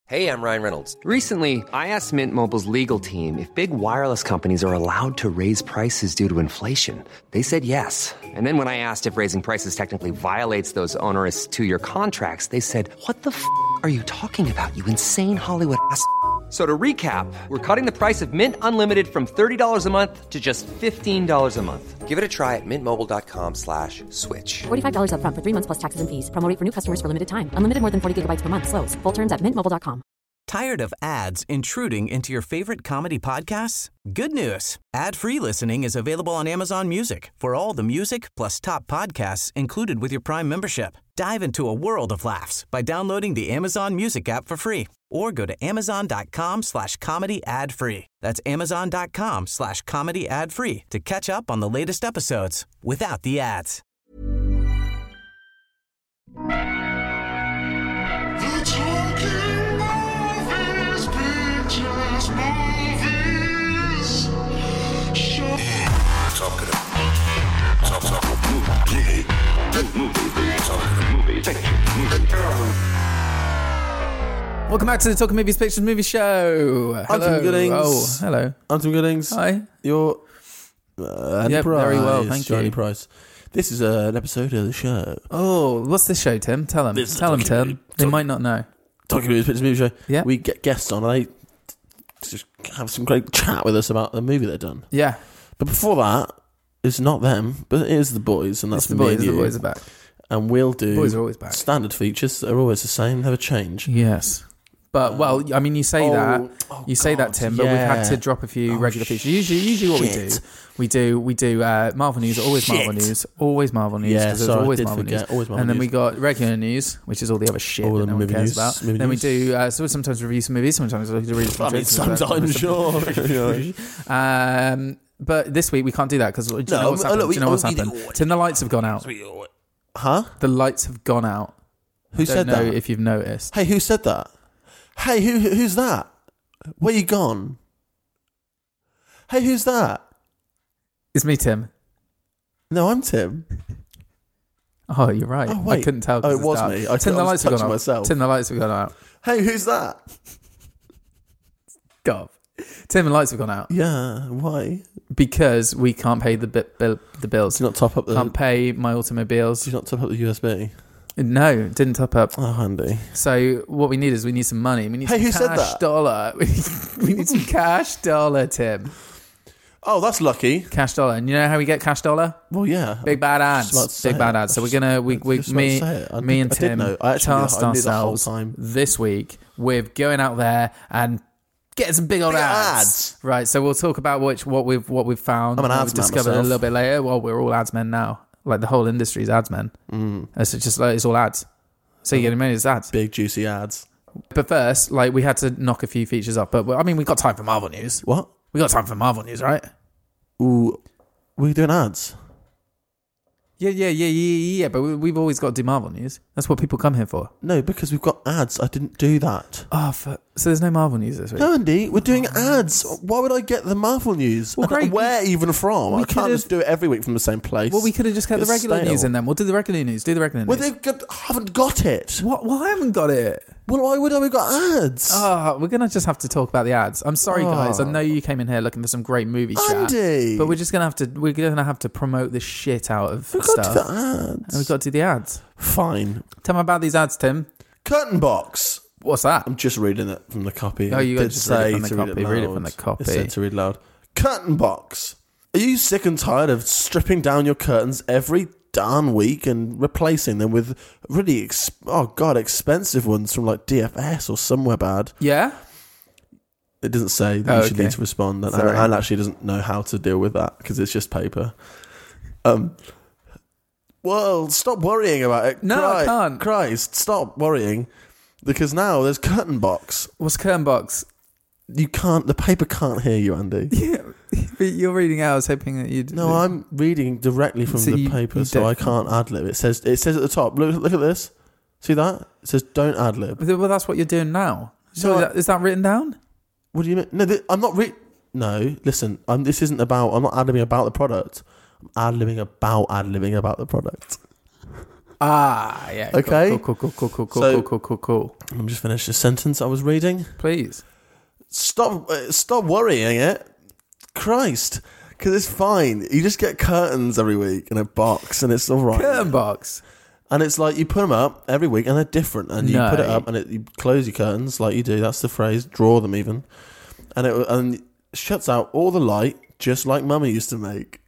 Hey, I'm Ryan Reynolds. Recently, I asked Mint Mobile's legal team if big wireless companies are allowed to raise prices due to inflation. They said yes. And then when I asked if raising prices technically violates those onerous two-year contracts, they said, "What the f*** are you talking about, you insane Hollywood ass?" So to recap, we're cutting the price of Mint Unlimited from $30 a month to just $15 a month. Give it a try at mintmobile.com/switch. $45 up front for 3 months plus taxes and fees. Promo rate for new customers for limited time. Unlimited more than 40 gigabytes per month. Slows full terms at mintmobile.com. Tired of ads intruding into your favorite comedy podcasts? Good news. Ad-free listening is available on Amazon Music for all the music plus top podcasts included with your Prime membership. Dive into a world of laughs by downloading the Amazon Music app for free or go to amazon.com/comedy ad-free. That's amazon.com/comedy ad-free to catch up on the latest episodes without the ads. Welcome back to the Talking Movies Pictures Movie Show. I'm Tim Goodings. Oh, hello. I'm Tim Goodings. Hi. You're Yep, very well, thank you. Johnny Price. This is an episode of the show. Oh, what's this show, Tim? Tell them. Tell them, Tim. They might not know. Talking Movies Pictures Movie Show. Yeah. We get guests on and they just have some great chat with us about the movie they've done. Yeah. But before that, it's not them, but it is the boys, and that's It's the me boys. and you. The boys are back. And we'll do Boys are always back. standard features that are always the same, never change. Yes. But, well, I mean, you say that, God, Tim, but we've had to drop a few regular features. Usually what we do Marvel news, always Marvel news, Yeah, because sorry, always I did Marvel forget, news. always Marvel And then news. we got regular news, which is all the other shit All that the no one movie cares news, about. movie Then we news. do, so sometimes review some movies, sometimes we read some jokes. Sometimes, sure. But this week we can't do that because do you know what's happened? look, Do you know what's happened? Tim, the lights have gone out. Huh? The lights have gone out. Who said Don't know that? if you've noticed. Hey, who said that? Hey, who's that? Where you gone? Hey, who's that? It's me, Tim. No, I'm Tim. Oh, you're right. Oh, wait. I couldn't tell. Oh, it was dark. me. Tim, the I was lights have gone touching out. myself. Tim, the lights have gone out. Hey, who's that? God. Tim, the lights have gone out Yeah, why? because we can't pay the bills. Did you not top up the? Can't pay my automobiles. Did you not top up the USB? No, didn't top up. Oh, handy. So what we need is some money. We need Hey, some who said cash that? dollar. We need some cash dollar, Tim. Oh, that's lucky. Cash dollar. And you know how we get cash dollar? Well, yeah. Big bad Just about to ads. say Big bad it. ads. So I we're just- gonna I was just about to say it. I me did- and I did Tim know. I actually knew- tasked I knew the whole ourselves time. this week with going out there and getting some big old Big ads. ads. Right. So we'll talk about what we've found. I'm an what ads we've man discovered myself. a little bit later. Well, we're all ads men now. Like the whole industry's ads men. It's just like it's all ads. So you get a minute, it's ads. Big juicy ads. But first, like we had to knock a few features up. But I mean, we got time for Marvel news. What? We got time for Marvel news, right? Ooh, we're doing ads. Yeah. But we've always got to do Marvel news. That's what people come here for. No, because we've got ads. I didn't do that. Oh, so there's no Marvel news this week. No, Andy, we're doing ads. Why would I get the Marvel news? Well, great. Where even from? We I can't just do it every week from the same place. Well, we could have just kept the It's regular stale. news in then. We'll do the regular news. Do the regular Well, news. they haven't got it. What? Well, I haven't got it. Well, why would I? We got ads. Oh, we're gonna just have to talk about the ads. I'm sorry, guys. I know you came in here looking for some great movie chat, Andy. but we're gonna have to promote the shit out of We've got to stuff. do the ads. And we've got to do the ads. Fine. Tell me about these ads, Tim. Curtain box. What's that? I'm just reading it from the copy. Oh, you It got did to just read it say from the to copy. Read it from loud. the copy. It said to read loud. Curtain box. Are you sick and tired of stripping down your curtains every darn week and replacing them with really expensive ones from like DFS or Somewhere Bad? Yeah. It doesn't say that you should okay. need to respond, and Sorry. Anne actually doesn't know how to deal with that because it's just paper. Well, stop worrying about it. No, I can't. Christ, stop worrying, because now there's curtain box. What's curtain box? You can't. The paper can't hear you, Andy. Yeah, but you're reading out. I was hoping that you'd. No, I'm reading directly from So the you paper, so I can't ad lib. It says at the top. Look at this. See that? It says don't ad lib. Well, that's what you're doing now. So No, is that written down? What do you mean? No, I'm not. No, listen. This isn't about. I'm not ad libbing about the product. I'm ad libbing about the product. Ah, yeah. Okay. Cool. Let me just finish this sentence I was reading. Please. Stop worrying it. Christ. Because it's fine. You just get curtains every week in a box and it's all right. Curtain box. And it's like you put them up every week and they're different. And you No. put it up and you close your curtains like you do. That's the phrase. Draw them even. And it shuts out all the light just like Mummy used to make.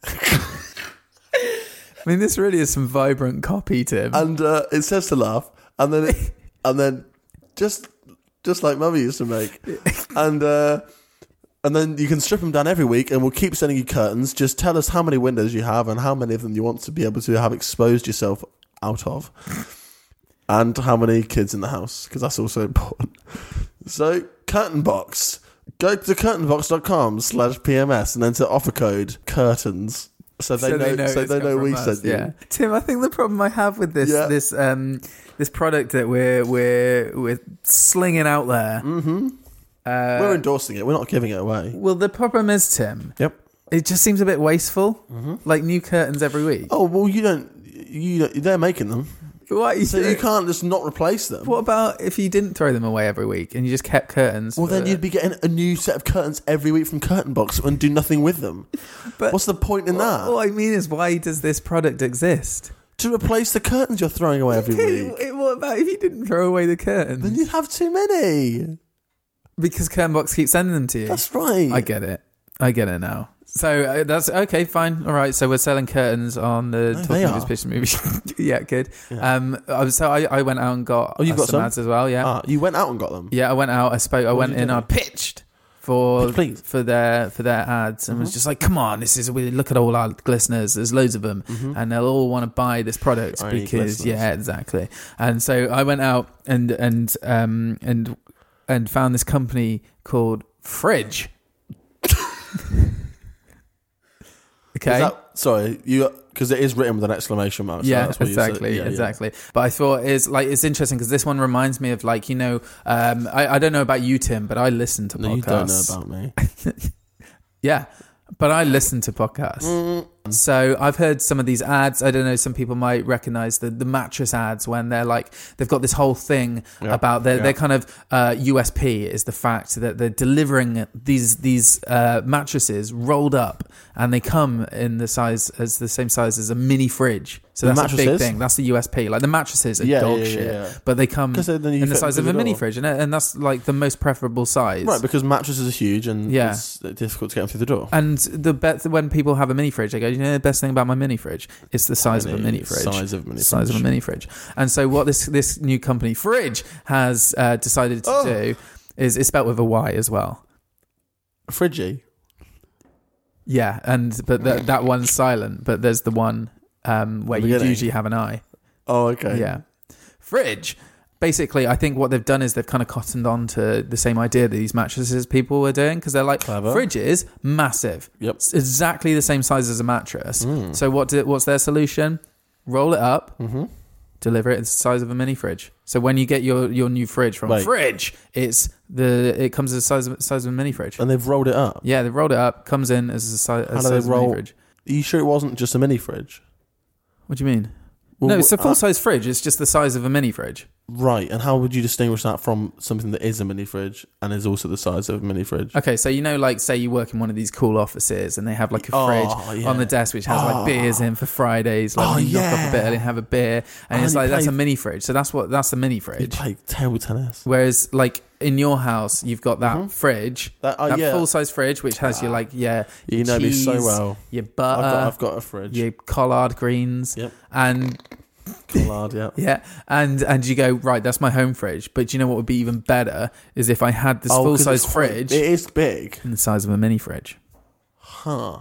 I mean, this really is some vibrant copy, Tim. And it says to laugh. And then just like Mummy used to make. And then you can strip them down every week and we'll keep sending you curtains. Just tell us how many windows you have and how many of them you want to be able to have exposed yourself out of. And how many kids in the house, because that's also important. So, Curtain Box. Go to curtainbox.com/PMS and enter offer code CURTAINS. So they know we sent you. Yeah. Tim, I think the problem I have with this this product that we're slinging out there. Mm-hmm. We're endorsing it. We're not giving it away. Well, the problem is, Tim. Yep. It just seems a bit wasteful. Mm-hmm. Like new curtains every week. Oh well, you don't. They're making them, What? so you can't just not replace them. What about if you didn't throw them away every week and you just kept curtains? Well, then you'd be getting a new set of curtains every week from Curtain Box and do nothing with them. But what's the point in that? All I mean is, why does this product exist? To replace the curtains you're throwing away every week. What about if you didn't throw away the curtains? Then you'd have too many. Because Curtain Box keeps sending them to you. That's right. I get it now. So that's okay, fine, all right. So we're selling curtains on the Talking Movies Pitch Movie. Yeah, good. Yeah. So I went out and got. Oh, you got some ads as well. Yeah. You went out and got them. Yeah, I went out. I spoke. I went in. I pitched for Please. for their ads and was just like, come on, look at all our listeners. There's loads of them, and they'll all want to buy this product because exactly. And so I went out and found this company called Fridge. Okay. Because it is written with an exclamation mark. So yeah, that's what exactly. Yeah. But I thought it's interesting because this one reminds me of I don't know about you, Tim, but I listen to podcasts. You don't know about me. Yeah, but I listen to podcasts. So I've heard some of these ads. I don't know, some people might recognize the mattress ads when they're like, they've got this whole thing about their kind of USP is the fact that they're delivering these mattresses rolled up, and they come in the same size as a mini fridge. So that's a big thing. That's the USP. Like the mattresses are dog shit, but they come in the size of a mini fridge, and that's like the most preferable size. Right, because mattresses are huge and it's difficult to get them through the door. And when people have a mini fridge, they go, the best thing about my mini fridge is the size of a mini fridge. Size of a mini fridge. And so what this new company, Fridge, has decided to do is it's spelled with a Y as well. Fridgy. Yeah, but that one's silent, but there's the one where you usually have an I. Oh, okay. Yeah. Fridge. Basically, I think what they've done is they've kind of cottoned on to the same idea that these mattresses people were doing, because they're like, clever. Fridges, massive. Yep. It's exactly the same size as a mattress. So what's their solution? Roll it up, deliver it in the size of a mini fridge. So when you get your new fridge from Fridge, it comes as the size of a mini fridge. And they've rolled it up? Yeah, they've rolled it up, comes in as the size of a mini fridge. Are you sure it wasn't just a mini fridge? What do you mean? No, it's a full-size fridge. It's just the size of a mini fridge. Right, and how would you distinguish that from something that is a mini fridge and is also the size of a mini fridge? Okay, so like, say you work in one of these cool offices and they have like a fridge on the desk which has like beers in for Fridays. Like you knock off a bit and have a beer, and it's like that's a mini fridge. So that's the mini fridge. You play table tennis. Whereas like in your house, you've got that fridge, that full-size fridge which has your like you know cheese, me so well. Your butter. I've got a fridge. Your collard greens. Yep. And collard, yeah, and you go, right, that's my home fridge. But do you know what would be even better is if I had this full-size fridge. It is big, in the size of a mini fridge. Huh.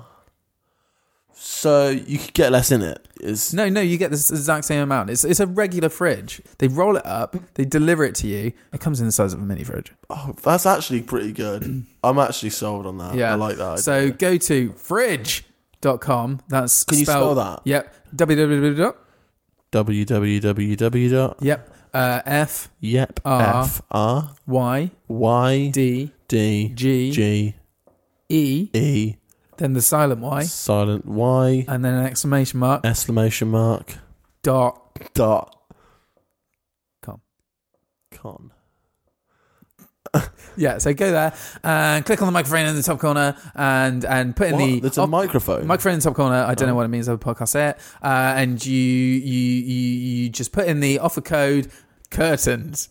So you could get less in it. No, you get the exact same amount. It's a regular fridge. They roll it up, they deliver it to you. It comes in the size of a mini fridge. Oh, that's actually pretty good. I'm actually sold on that. Yeah, I like that idea. So go to fridge.com. That's Can you spell that? Yep. www. Yep. F. Yep. R. F. R. Y. Y. D. D. G. G. E. E. Then the silent Y. Silent Y. And then an exclamation mark. Exclamation mark. .com. .com. Yeah, so go there and click on the microphone in the top corner and put in the... There's a microphone? Microphone in the top corner. I don't know what it means. Other podcasts say it. And you just put in the offer code curtains.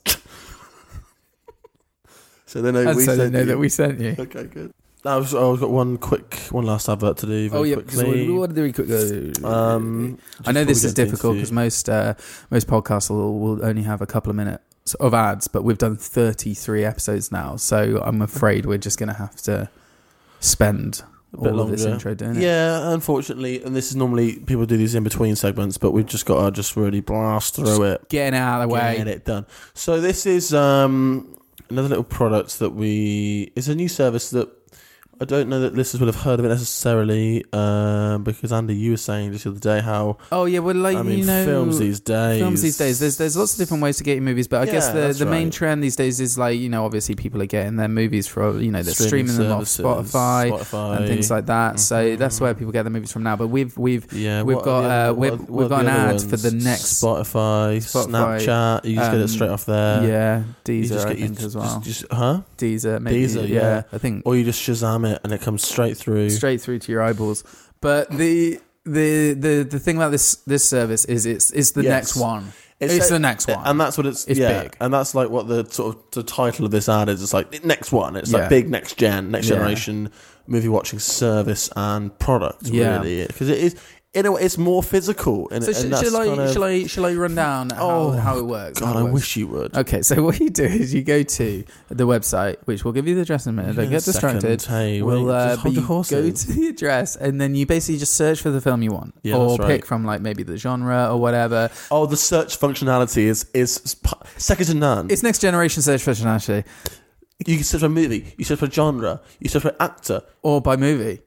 So they know that we sent you. Okay, good. I've got one last advert to do very quickly. We want to do quickly. I know this is difficult because most podcasts will only have a couple of minutes of ads, but we've done 33 episodes now, so I'm afraid we're just going to have to spend all of this intro doing it. Yeah, unfortunately, and this is normally people do these in between segments, but we've just got to just really blast through it, getting out of the way, get it done. So this is another little product that it's a new service that I don't know that listeners would have heard of it necessarily, because Andy, you were saying just the other day how... Oh yeah, well, like, films these days. There's lots of different ways to get your movies, but I guess the main trend these days is like, obviously people are getting their movies from, they're streaming them off Spotify and things like that. Mm-hmm. So that's where people get their movies from now. But we've got an ad for the next Spotify, Snapchat. You just get it straight off there. Yeah, Deezer, I think as well. Deezer, maybe. Deezer, yeah, I think. Or you just Shazam it and it comes straight through to your eyeballs. But the thing about this service is it's the next one. It's the next one, and that's what it's big, and that's like what the sort of the title of this ad is. It's like next one. It's like big next generation movie watching service and product. Really, because it is. It's more physical. So shall I run down how it works? God, I wish you would. Okay, so what you do is you go to the website, which we'll give you the address in a minute. Don't get distracted. Go to the address, and then you basically just search for the film you want, or pick from like maybe the genre or whatever. Oh, the search functionality is second to none. It's next generation search functionality. You can search for movie, you search for genre, you search for actor, or by movie,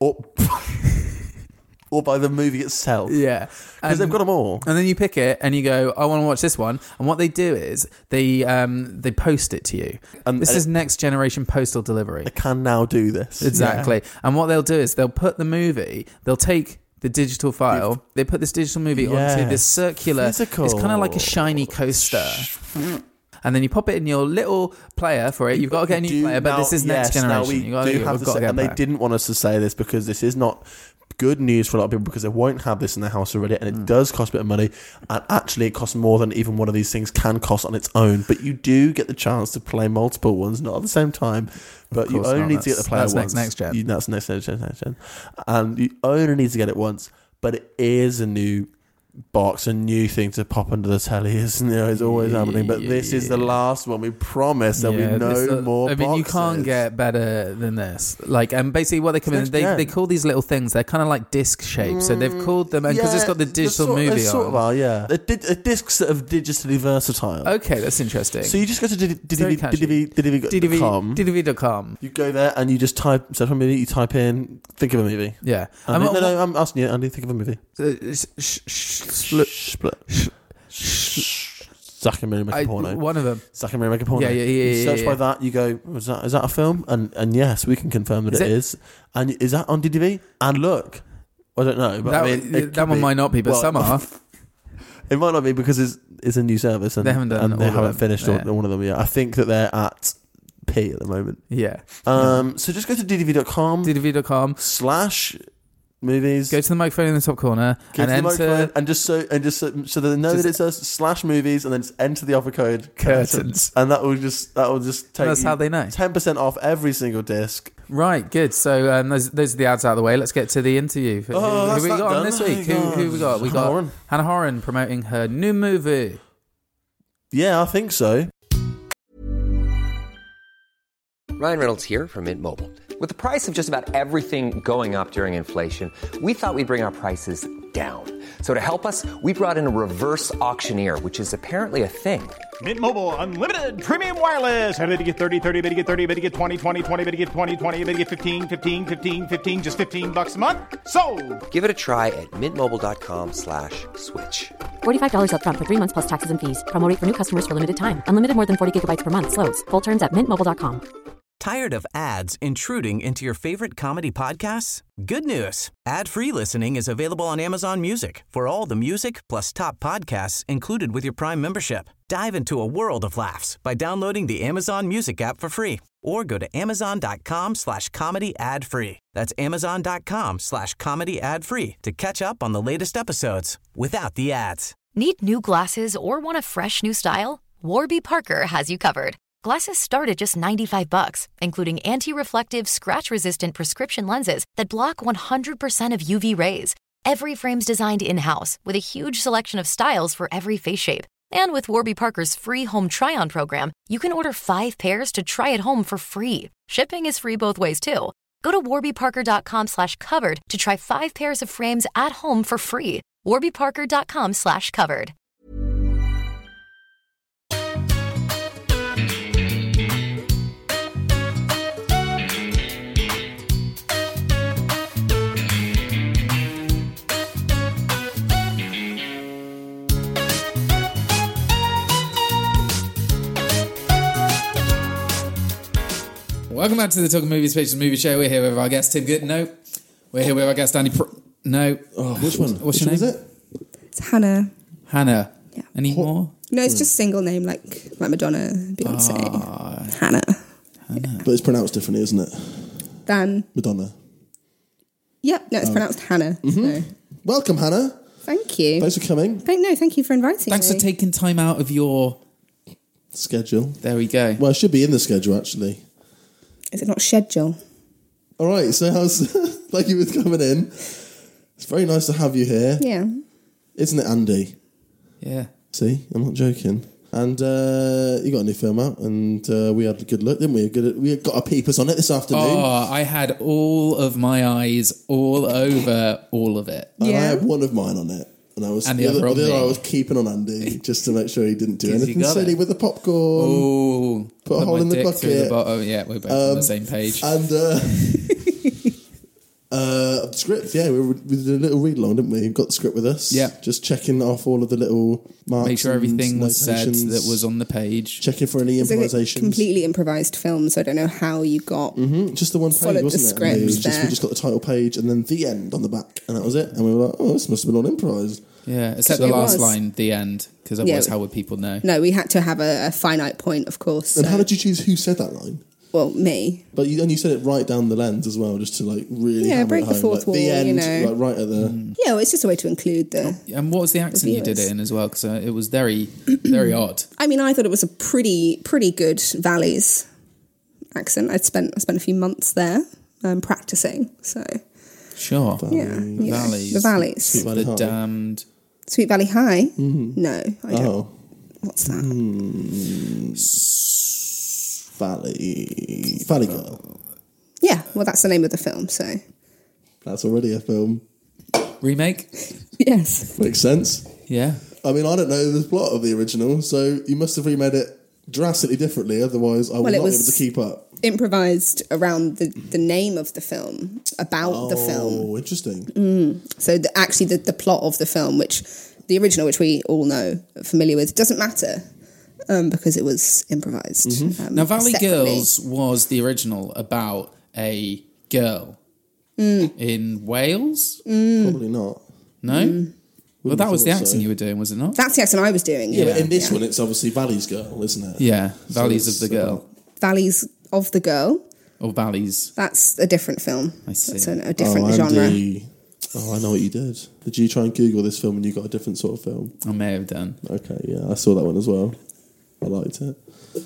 or by the movie itself. Yeah. Because they've got them all. And then you pick it and you go, I want to watch this one. And what they do is they post it to you. And this is next generation postal delivery. They can now do this. Exactly. Yeah. And what they'll do is they'll put the movie, they'll take the digital file, they put this digital movie onto this circular, physical. It's kind of like a shiny coaster. And then you pop it in your little player for it. You've got to get a new player, but this is next generation. And they didn't want us to say this because this is not good news for a lot of people, because they won't have this in their house already, and it does cost a bit of money, and actually it costs more than even one of these things can cost on its own, but you do get the chance to play multiple ones, not at the same time, but you only need to get the player once. That's next gen. That's next gen. And you only need to get it once, but it is a new box, a new thing to pop under the telly, isn't it? It's always happening, but this is the last one. We promise there'll be no more boxes. I mean, you can't get better than this. Like, and basically what they come in, they call these little things, they're kind of like disc shaped, so they've called them, and because it's got the digital movie on. Sort of are, yeah. They're discs that are digitally versatile. Okay, that's interesting. So you just go to didv.com. You go there and you just type in, think of a movie. Yeah. I'm asking you, Andy, think of a movie. Split. Zack and Miri make a porno. One of them. Zack and Miri make a porno. Yeah. You search by that. You go, is that a film? And yes, we can confirm that it is. And is that on DDV? And look, I don't know, but that one might not be, but some are. It might not be because it's a new service, and they haven't finished one of them yet. I think that they're at P at the moment. Yeah. So just go to ddv.com. ddv.com /movies. Go to the microphone in the top corner and enter, and just so they know that it says /movies, and then just enter the offer code curtains, and that will just take. That's how they know. 10% off every single disc. Right, good. So those are the ads out of the way. Let's get to the interview. Who we got on this week? Who we got? We got Hannah Horan promoting her new movie. Yeah, I think so. Ryan Reynolds here from Mint Mobile. With the price of just about everything going up during inflation, we thought we'd bring our prices down. So to help us, we brought in a reverse auctioneer, which is apparently a thing. Mint Mobile Unlimited Premium Wireless. How to get 30, 30, bit to get 30, bit to get 20, 20, 20, bit to get 20, 20, bit to get 15, 15, 15, 15, just $15 a month? Sold! Give it a try at mintmobile.com/switch. $45 up front for 3 months plus taxes and fees. Promo rate for new customers for limited time. Unlimited more than 40 gigabytes per month. Slows full terms at mintmobile.com. Tired of ads intruding into your favorite comedy podcasts? Good news. Ad-free listening is available on Amazon Music for all the music plus top podcasts included with your Prime membership. Dive into a world of laughs by downloading the Amazon Music app for free or go to amazon.com/comedy ad-free. That's amazon.com/comedy ad-free to catch up on the latest episodes without the ads. Need new glasses or want a fresh new style? Warby Parker has you covered. Glasses start at just $95, including anti-reflective, scratch-resistant prescription lenses that block 100% of UV rays. Every frame's designed in-house with a huge selection of styles for every face shape. And with Warby Parker's free home try-on program, you can order 5 pairs to try at home for free. Shipping is free both ways, too. Go to warbyparker.com/covered to try 5 pairs of frames at home for free. warbyparker.com/covered. Welcome back to the Talking Movies Pictures Movie Show. We're here with our guest Tim Good. No. We're here with our guest Andy No. Oh, which one? What's your name? Is it? It's Hannah. Hannah. Yeah. Any more? No, it's just single name like Madonna, Beyonce. Hannah. But it's pronounced differently, isn't it? Dan. Madonna. Yep, no, it's pronounced Hannah. So. Welcome, Hannah. Thank you. Thanks for coming. Thank you for inviting Thanks me. for taking time out of your Schedule. There we go. Well, it should be in the schedule, actually. Is it not schedule? All right, so how's... Thank you for coming in. It's very nice to have you here. Yeah. Isn't it, Andy? Yeah. See, I'm not joking. And you got a new film out, and we had a good look, didn't we? We got our peepers on it this afternoon. Oh, I had all of my eyes all over all of it. And Yeah. I had one of mine on it. And I was And the other on me. I was keeping on Andy just to make sure he didn't do 'Cause you anything got silly it. with the popcorn. Oh, Put a hole my in the dick through bucket. the bottom. Yeah, we're both on the same page. And the script, yeah, we did a little read along, didn't we? Got the script with us. Yeah. Just checking off all of the little marks. Make sure and everything was said notations. that was on the page. Checking for any It's a improvisations. completely improvised film, so I don't know how you got... Just the one page, followed the wasn't it? script And it was there. we just got the title page and then the end on the back, and that was it. And we were like, oh, this must have been all improvised. Yeah, except the It last was. line, the end, because otherwise Yeah. how would people know? No, we had to have a finite point, of course. And so- how did you choose who said that line? Well, me. But you said it right down the lens as well, just to like really Yeah, hammer break it the home. fourth like, the wall, end, you know. like right at the. Yeah, well, it's just a way to include the... And what was the accent you did viewers. it in as well? Because it was very, very odd. I mean, I thought it was a pretty good Valleys accent. I spent a few months there practicing, so... Sure. Yeah, Valleys. the Valleys. Sweet Valley The High. damned. Sweet Valley High? No, I don't. Oh, What's that? Valley Girl. Yeah, well, that's the name of the film, so... That's already a film. Remake? Yes. Makes sense. Yeah. I mean, I don't know the plot of the original, so you must have remade it drastically differently. Otherwise, I would Well, it not be was- able to keep up. Improvised around the name of the film, about the film. Oh, interesting. So actually the plot of the film, which the original, which we all know, are familiar with, doesn't matter because it was improvised. Now, Valley separately. Girls was the original about a girl in Wales? Probably not. No? Well, that was the thought accent so. you were doing, was it not? That's the accent I was doing. Yeah, but in this one, it's obviously Valley's Girl, isn't it? Yeah, Valleys it's, of the Girl. Valleys of the Girl. Or Valleys. That's a different film. I see. That's a different Oh, genre. Andy. Oh, I know what you did. Did you try and Google this film and you got a different sort of film? I may have done. Okay, yeah, I saw that one as well. I liked it.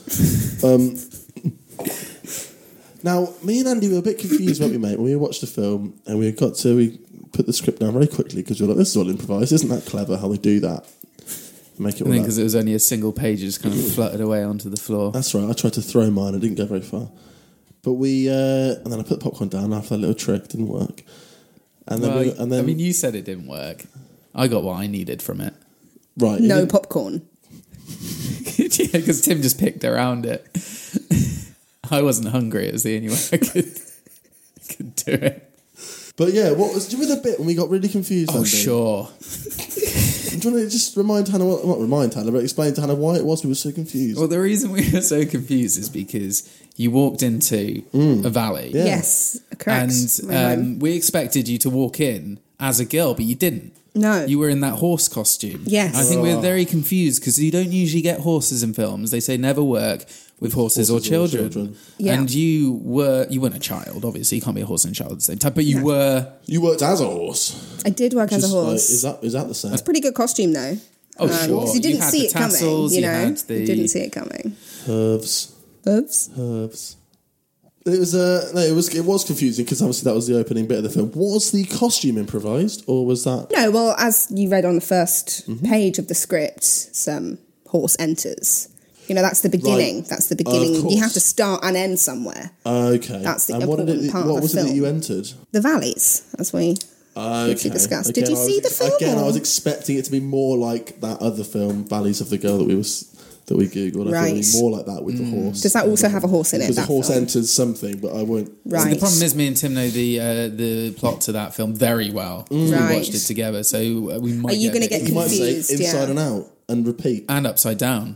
Now, me and Andy were a bit confused, weren't we, mate? When we watched the film and we put the script down very quickly because we were like, this is all improvised. Isn't that clever how they do that? Make it I all think that. because it was only a single page, it just kind of fluttered away onto the floor. That's right. I tried to throw mine. I didn't go very far. But and then I put the popcorn down after that little trick. Didn't work. And then, Well, I mean, you said it didn't work. I got what I needed from it. right. No it- popcorn. Yeah, because Tim just picked around it. I wasn't hungry. It was the only way I could do it. But yeah, what was do you remember the bit when we got really confused? Oh, Andy? sure. Do you want to just remind Hannah, not remind Hannah, but explain to Hannah why it was we were so confused? Well, the reason we were so confused is because you walked into a valley. Yeah. Yes, correct. And we expected you to walk in as a girl, but you didn't. No. You were in that horse costume. Yes. I think we're very confused because you don't usually get horses in films. They say never work with horses or children. Yeah. And you weren't a child, obviously. You can't be a horse and a child at the same time, but you were... You worked as a horse. I did work as a Just, horse. like, is that the same? It's a pretty good costume, though. Oh, sure. Because you didn't had see the it coming, tassels, you know? had the... You didn't see it coming. Herbs. Oops. It was confusing because obviously that was the opening bit of the film. Was the costume improvised, or was that... No, well, as you read on the first page of the script, some horse enters. You know, that's the beginning. Right. That's the beginning. Of You have course. to start and end somewhere. Okay. That's the and important part of what the was it film. that you entered? The valleys, as we briefly discussed. Did you see the film? Again, I was or- expecting it to be more like that other film, Valleys of the Girl, that we googled. I thought it would be more like that with the horse. Does that also have a horse in it? Because the that horse film? enters something, but I won't. Right. The problem is, me and Tim know the plot to that film very well. We Right. watched it together, so we might. Are you going to get You might say confused? inside Yeah. and out and repeat. and upside down,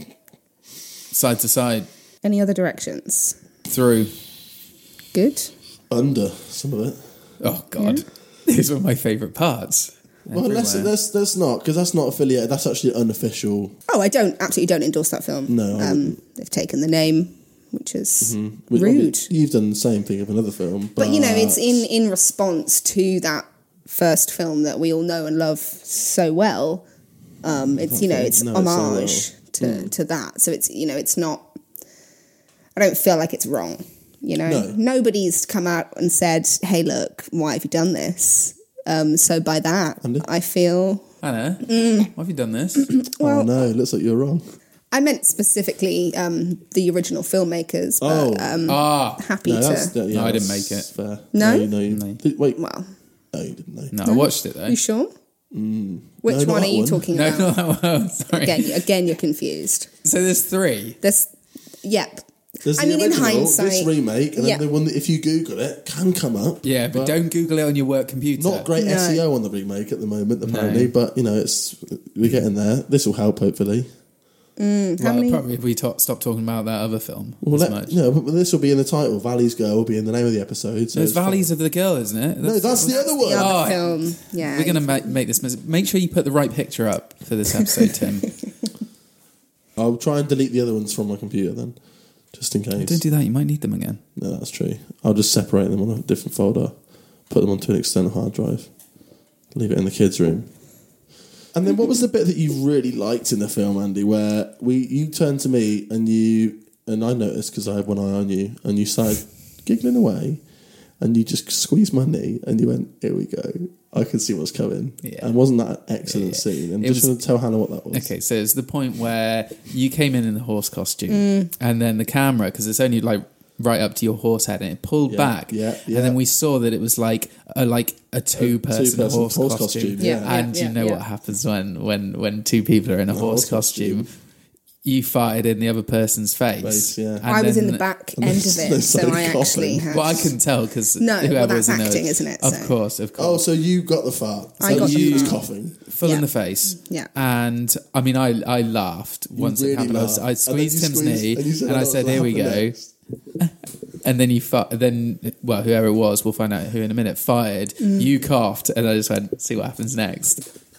side to side, Any other directions? through? Good. Under some of it. Oh God, these were my favourite parts. Well, let's not, because that's not affiliated. That's actually unofficial. Oh, I absolutely don't endorse that film. No, I wouldn't. They've taken the name, which is Well, rude. You've done the same thing of another film, But you know, it's in response to that first film that we all know and love so well. It's know it it's so homage to that. So it's it's not. I don't feel like it's wrong. You know, No. nobody's come out and said, "Hey, look, why have you done this?" So by that, Andy? I feel. Anna, why have you done this? Oh no, it looks like you're wrong. I meant specifically the original filmmakers. But, happy No, to. No, I didn't that's make it. Fair. No? Wait. Well, No, you didn't know. No, I watched it though. you sure? Which No, not one are that you one. talking No, about? no, no, sorry. Again, you're confused. So there's three. Yep. There's I the mean, in original, hindsight- this remake, and Yeah. then the one that if you Google it can come up. Yeah, but don't Google it on your work computer. Not great No. SEO on the remake at the moment, apparently. But we're getting there. This will help, hopefully. Well, many- probably if we stop talking about that other film Well, as much. but this will be in the title. Valley's Girl will be in the name of the episode. So There's it's fine. Valleys of the Girl, isn't it? No, that's the other one. The other Oh, film. Yeah. We're going to make this. Make sure you put the right picture up for this episode, Tim. I'll try and delete the other ones from my computer then, just in case. Don't do that. You might need them again. No, that's true. I'll just separate them on a different folder, put them onto an external hard drive, leave it in the kids' room. And then what was the bit that you really liked in the film, Andy, where you turned to me and I noticed because I had one eye on you, and you started giggling away, and you just squeezed my knee, and you went, "Here we go. I can see what's coming." Yeah. And wasn't that an excellent scene? And It just was- want to tell Hannah what that was. Okay, so it's the point where you came in the horse costume, and then the camera, because it's only like right up to your horse head, and it pulled back. yeah. And then we saw that it was like a two-person two-person horse costume. yeah. And you know what happens when two people are in a horse costume. You farted in the other person's face. Yeah. And I was in then- the back end of they it, so started I actually coughing. had. Well, I couldn't tell because No, well, whoever that's was in acting, there, isn't it? Of So- course. Oh, so you got the fart. I So got the you was fart. coughing. full in Yeah. the face. Yeah. And I mean, I laughed once really it happened. laughed. I And then squeezed you Tim's squeezed- knee and you said, and I "Oh, said, what "Here we go." happened next? And then whoever it was, we'll find out who in a minute, fired. You coughed, and I just went, "See what happens next."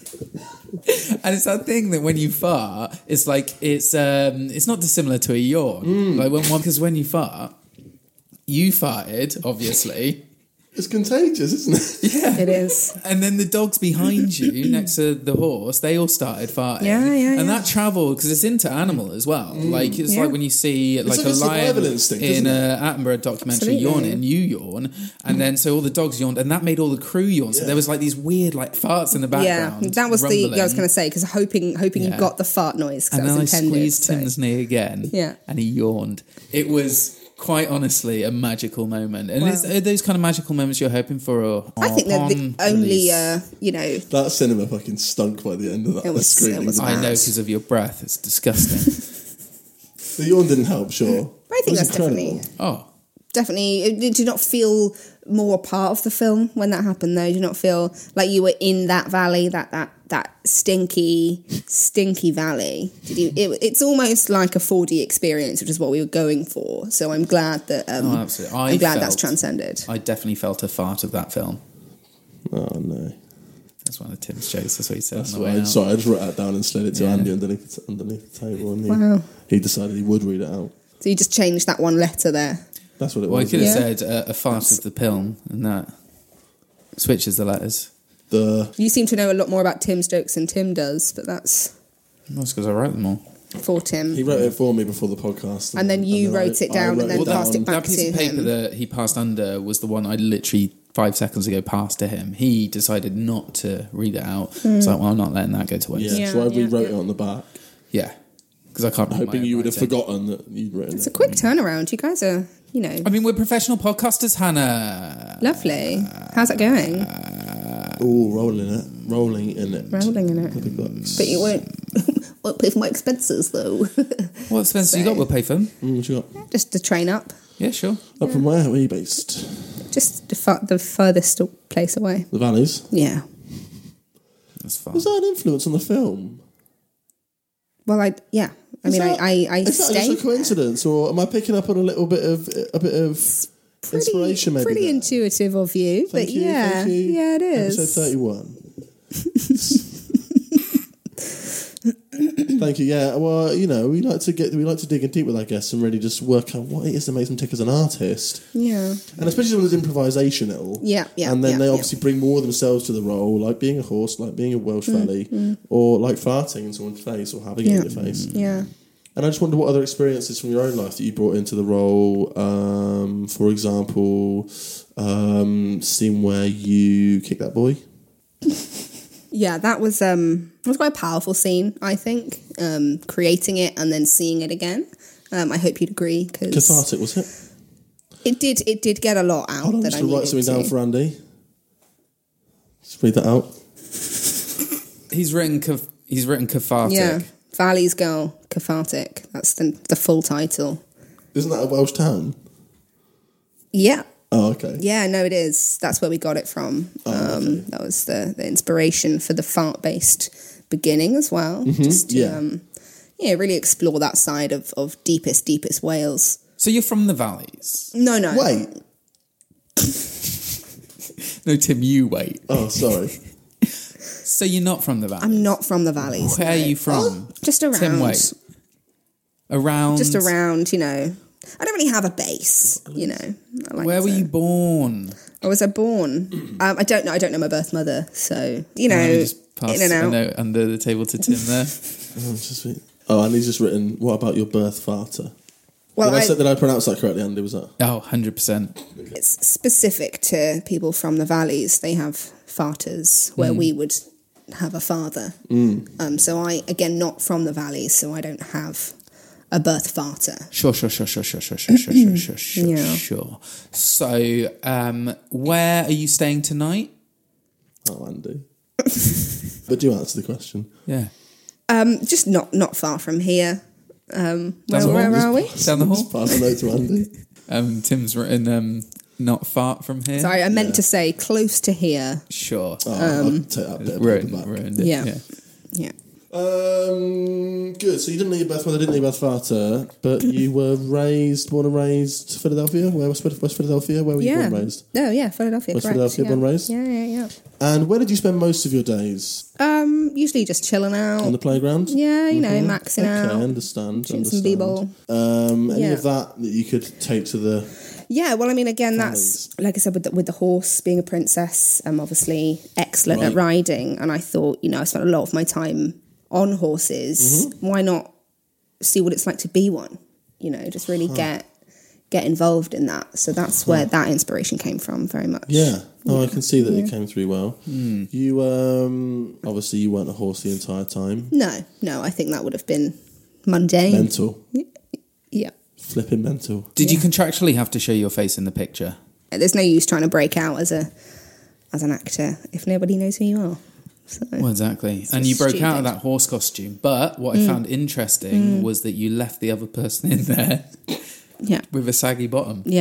And it's that thing that when you fart, it's like it's not dissimilar to a yawn. Like because when you fart, you farted, obviously. It's contagious, isn't it? Yeah. It is. And then the dogs behind you, next to the horse, they all started farting. And that travelled, because it's into animal as well. Like, it's like when you see like like a a survival lion instinct, in isn't a Attenborough documentary Absolutely. yawning, you yawn. And then so all the dogs yawned, and that made all the crew yawn. So there was like these weird like farts in the background. Yeah, that was rumbling. I was going to say, because hoping you got the fart noise, because And that then I was intended. squeezed so. Tim's knee again. Yeah. And he yawned. It was quite honestly a magical moment. And are those kind of magical moments you're hoping for? Or I think they're the on only, release? That cinema fucking stunk by the end of that It was- screening. it was I know bad. because of your breath. It's disgusting. The yawn didn't help, sure. I think It was that's incredible. definitely. Oh, Definitely. Did you not feel more a part of the film when that happened, though? Did you not feel like you were in that valley, that stinky valley? It's almost like a 4D experience, which is what we were going for. So I'm glad that absolutely. I'm glad that's transcended. I definitely felt a fart of that film. Oh no. That's one of Tim's jokes. That's what he said. That's why. Sorry, I just wrote that down and slid it to Andy underneath the table, and he decided he would read it out. So you just changed that one letter there. That's what it was. Well, I could have said a fart of the film, and that switches the letters. You seem to know a lot more about Tim's jokes than Tim does, but that's because I wrote them all for Tim. He wrote it for me before the podcast, and then you wrote it down and then passed it back to him. That piece of paper that he passed under was the one I literally 5 seconds ago passed to him. He decided not to read it out. It's like, well, I'm not letting that go to waste. Yeah, so I rewrote it on the back. Yeah, because I can't. Hoping you would have forgotten that you'd written it. It's a quick turnaround. You guys are, I mean, we're professional podcasters, Hannah. Lovely. How's that going? Rolling in it. But you won't pay for my expenses, though. What expenses you got? We'll pay for them. What you got? Just to train up. Yeah, sure. Up from where? Where are you based? Just the furthest place away. The valleys? Yeah. That's fine. Was that an influence on the film? Well, I Is that just a coincidence, or am I picking up on a little bit of inspiration? Maybe pretty intuitive of you, Thank you. Yeah, it is. Episode 31. Thank you. Yeah, well, we like to dig in deep with our guests and really just work out what it is that makes them tick as an artist. Yeah, and especially when it's improvisational. Yeah. And then they obviously bring more of themselves to the role, like being a horse, like being a Welsh valley, or like farting in someone's face or having it in your face. Yeah. And I just wonder what other experiences from your own life that you brought into the role. For example, scene where you kick that boy. Yeah, that was quite a powerful scene, I think. Creating it and then seeing it again. I hope you'd agree. Cathartic, was it? It did get a lot out. Hold on, that just I needed write something to. down for Andy. Just read that out. He's written cathartic. Yeah, Valley's Girl, Cathartic. That's the full title. Isn't that a Welsh town? Yeah. Oh, okay. Yeah, no, it is. That's where we got it from. Okay. That was the inspiration for the fart-based beginning as well. Mm-hmm. Just to really explore that side of deepest Wales. So you're from the valleys? No. Wait. No, Tim, you wait. Oh, sorry. So you're not from the valleys? I'm not from the valleys. Where are you from? Just around. Tim, wait. Around? Just around, I don't really have a base, Where were you born? I was born. I don't know my birth mother, so just pass in and out. a note under the table to Tim there. And he's just written, what about your birth farter? Well, did I pronounce that correctly, Andy? Was that? Oh, 100%. It's specific to people from the valleys. They have farters where we would have a father. So I, again, not from the valleys, so I don't have a birth farter. Sure. So, where are you staying tonight? Oh, Andy. But do answer the question. Yeah. Just not far from here. Where are we? Down the hall? Just pass a note to Andy. Tim's written not far from here. Sorry, I meant to say close to here. Sure. I'll take that bit back. Yeah. Good. So you didn't know your birth mother, didn't know your birth father, but you were born and raised Philadelphia? West Philadelphia? Where were you born and raised? Oh, yeah, Philadelphia. West correct. Philadelphia, born and raised? Yeah. And where did you spend most of your days? Usually just chilling out. On the playground? Yeah, maxing out. Okay, understand. Shooting some b-ball. Any of that you could take to the... Yeah, well, I mean, again, that's, like I said, with the horse, being a princess, I'm obviously excellent at riding, and I thought, I spent a lot of my time on horses. Why not see what it's like to be one? Just really get involved in that. So that's where that inspiration came from, very much. Yeah. I can see that it came through well. You obviously you weren't a horse the entire time. No, I think that would have been mundane. Mental. Yeah. Flipping mental. Did you contractually have to show your face in the picture? There's no use trying to break out as an actor if nobody knows who you are. So, well, exactly. And you broke out of that horse costume. But what I found interesting was that you left the other person in there with a saggy bottom. Yeah.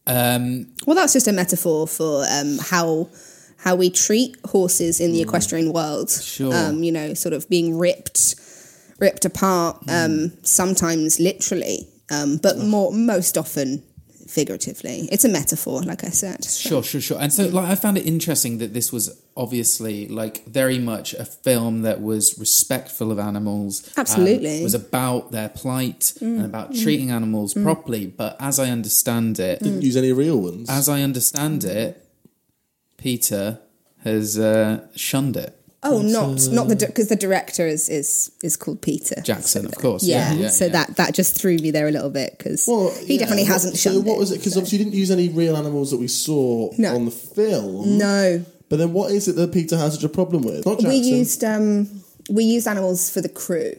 Well, that's just a metaphor for how we treat horses in the equestrian world. Sure. Sort of being ripped apart, sometimes literally, but most often figuratively. It's a metaphor, like I said. So. Sure. And so, I found it interesting that this was obviously, very much a film that was respectful of animals. Absolutely. Was about their plight and about treating animals properly. But as I understand it... Didn't use any real ones. As I understand it, Peter has shunned it. Oh, not because the director is called Peter Jackson, of course. Yeah. So that just threw me there a little bit because he definitely hasn't shunned it. So what was it? Because obviously you didn't use any real animals that we saw on the film. No. But then what is it that Peter has such a problem with? Not Jackson. We used animals for the crew.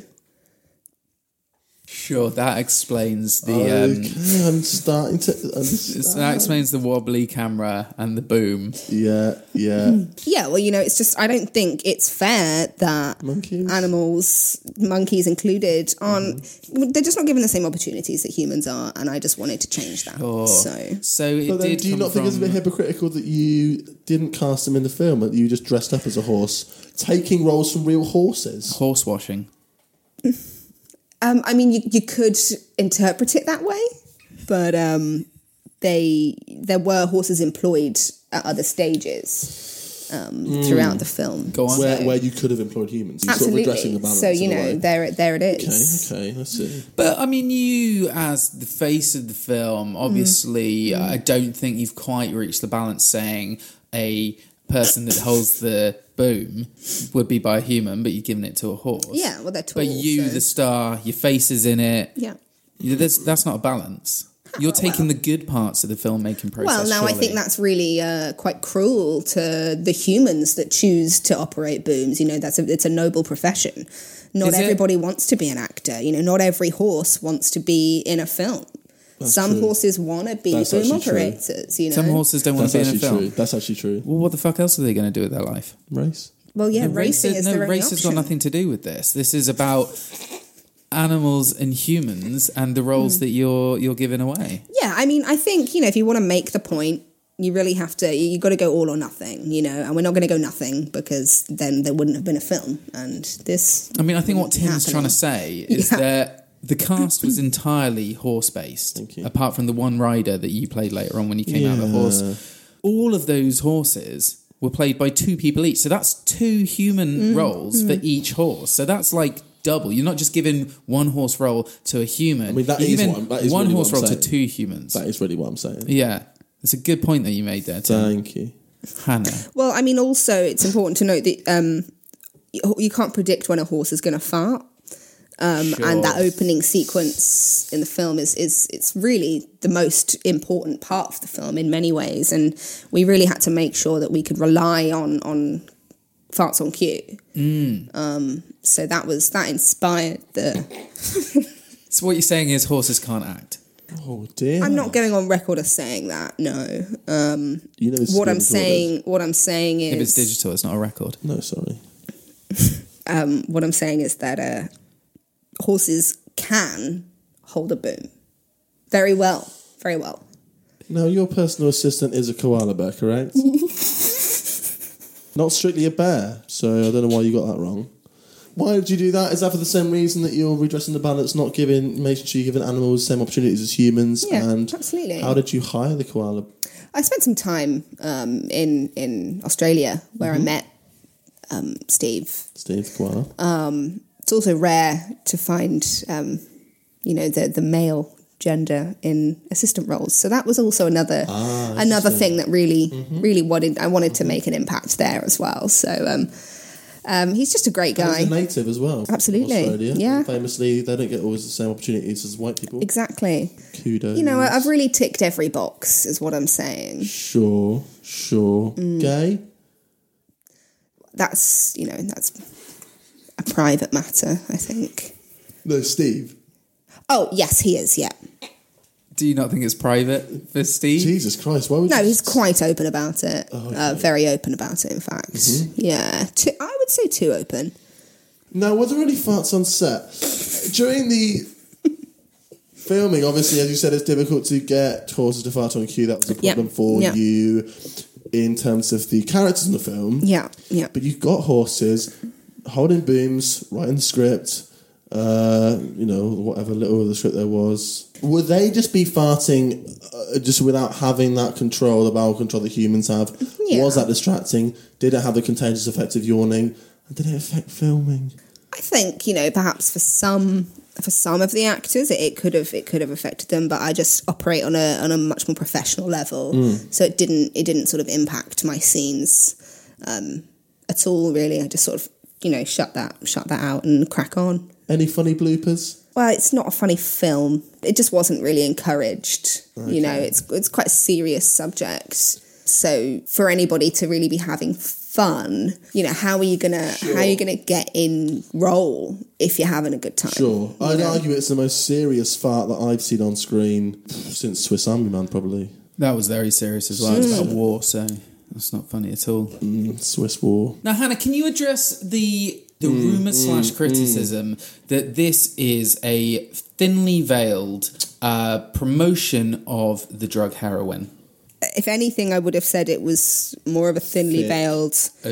Sure, that explains the... I'm starting to understand. That explains the wobbly camera and the boom. Yeah. Yeah, well, it's just, I don't think it's fair that monkeys included, they're just not given the same opportunities that humans are, and I just wanted to change that. Sure. So but then do you not think it's a bit hypocritical that you didn't cast them in the film, that you just dressed up as a horse, taking roles from real horses? Horse washing. You could interpret it that way, but there were horses employed at other stages throughout the film. Go on. Where you could have employed humans. Absolutely. Sort of redressing the balance. So, there it is. Okay, let's see. But, you, as the face of the film, obviously, I don't think you've quite reached the balance saying a person that holds the boom would be by a human, but you've given it to a horse. Yeah, well, they're tall. But you, the star, your face is in it. Yeah. That's not a balance. You're taking the good parts of the filmmaking process. Well, now surely. I think that's really quite cruel to the humans that choose to operate booms. It's a noble profession. Not everybody wants to be an actor. Not every horse wants to be in a film. Some horses want to be boom operators. Some horses don't want to be in a film. That's actually true. Well, what the fuck else are they going to do with their life? Race. Well, yeah, racing is their only race has got nothing to do with this. This is about animals and humans and the roles that you're giving away. Yeah, I think if you want to make the point, you really have to. You got to go all or nothing, and we're not going to go nothing because then there wouldn't have been a film. And this. I think what Tim's trying to say is that. The cast was entirely horse-based, apart from the one rider that you played later on when you came out of the horse. All of those horses were played by two people each. So that's two human roles for each horse. So that's double. You're not just giving one horse role to a human. That is one really horse role saying. To two humans. That is really what I'm saying. Yeah. It's a good point that you made there, Tim. Thank you. Hannah. Well, also, it's important to note that you can't predict when a horse is going to fart. And that opening sequence in the film it's really the most important part of the film in many ways, and we really had to make sure that we could rely on farts on cue. So that inspired the. So what you're saying is horses can't act. Oh dear! I'm not going on record as saying that. No. What I'm saying is. If it's digital, it's not a record. No, sorry. What I'm saying is that. Horses can hold a boom. Very well. Now, your personal assistant is a koala bear, correct? Not strictly a bear, so I don't know why you got that wrong. Why did you do that? Is that for the same reason that you're redressing the balance, making sure you're giving animals the same opportunities as humans? Yeah, and absolutely. How did you hire the koala? I spent some time in Australia where I met Steve. Steve, koala. It's also rare to find, the male gender in assistant roles. So that was also another thing that really I wanted to make an impact there as well. So he's just a great guy. He's a native as well. Absolutely. Australia. Yeah. Famously, they don't get always the same opportunities as white people. Exactly. Kudos. I've really ticked every box, is what I'm saying. Sure. Gay? That's a private matter, I think. No, Steve. Oh, yes, he is, yeah. Do you not think it's private for Steve? Jesus Christ, why would you... No, he's quite open about it. Oh, okay. Very open about it, in fact. Mm-hmm. Yeah, I would say too open. Now, were there any farts on set? During the Filming, obviously, as you said, it's difficult to get horses to fart on cue. That was a problem for you in terms of the characters in the film. Yeah. But you've got horses holding booms, writing the script, whatever little of the script there was. Would they just be farting just without having that control, the bowel control that humans have? Yeah. Was that distracting? Did it have the contagious effect of yawning? And did it affect filming? I think, perhaps for some of the actors it could have affected them, but I just operate on a much more professional level, so it didn't sort of impact my scenes at all, really. I just sort of shut that out and crack on. Any funny bloopers? Well, it's not a funny film. It just wasn't really encouraged. Okay. It's quite a serious subject, so for anybody to really be having fun, how are you gonna get in role if you're having a good time? Sure. I'd argue it's the most serious fart that I've seen on screen since Swiss Army Man, probably. That was very serious as well. It's about war, so that's not funny at all. Swiss war. Now, Hannah, can you address the rumour / criticism that this is a thinly veiled promotion of the drug heroin? If anything, I would have said it was more of a thinly veiled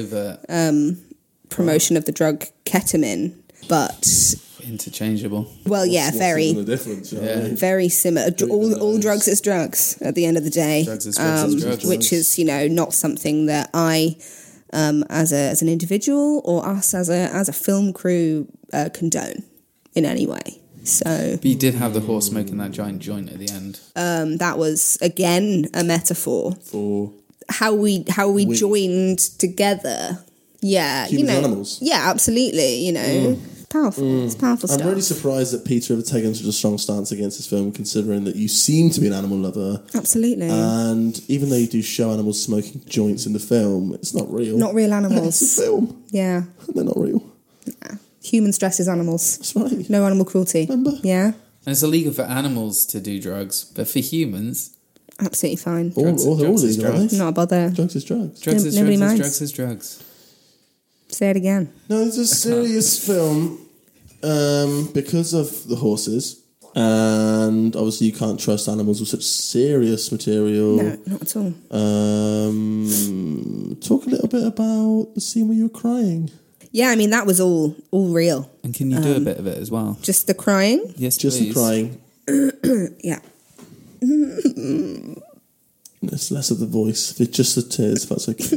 promotion of the drug ketamine, but interchangeable. Well, very very similar. All drugs is drugs at the end of the day. Drugs is drugs. Which is not something that I, as an individual or us as a film crew, condone in any way. So, but you did have the horse smoking that giant joint at the end. That was again a metaphor for how we joined together. Yeah, humans and animals. Yeah, absolutely. Powerful. It's powerful stuff. I'm really surprised that Peter had taken such a strong stance against this film, considering that you seem to be an animal lover. Absolutely. And even though you do show animals smoking joints in the film, it's not real. Not real animals. It's a film. Yeah. They're not real. Nah. Humans dressed as animals. That's right. No animal cruelty. Remember? Yeah. And it's illegal for animals to do drugs, but for humans, absolutely fine. All legal, aren't they? Not a bother. Drugs is drugs. Drugs is nobody drugs. minds. Drugs is drugs. Say it again. No, it's a serious film because of the horses. And obviously you can't trust animals with such serious material. No, not at all. Talk a little bit about the scene where you were crying. Yeah, I mean, that was all real. And can you do a bit of it as well? Just the crying? Yes, just please. the crying. Yeah. It's less of the voice. It's just the tears, if that's okay.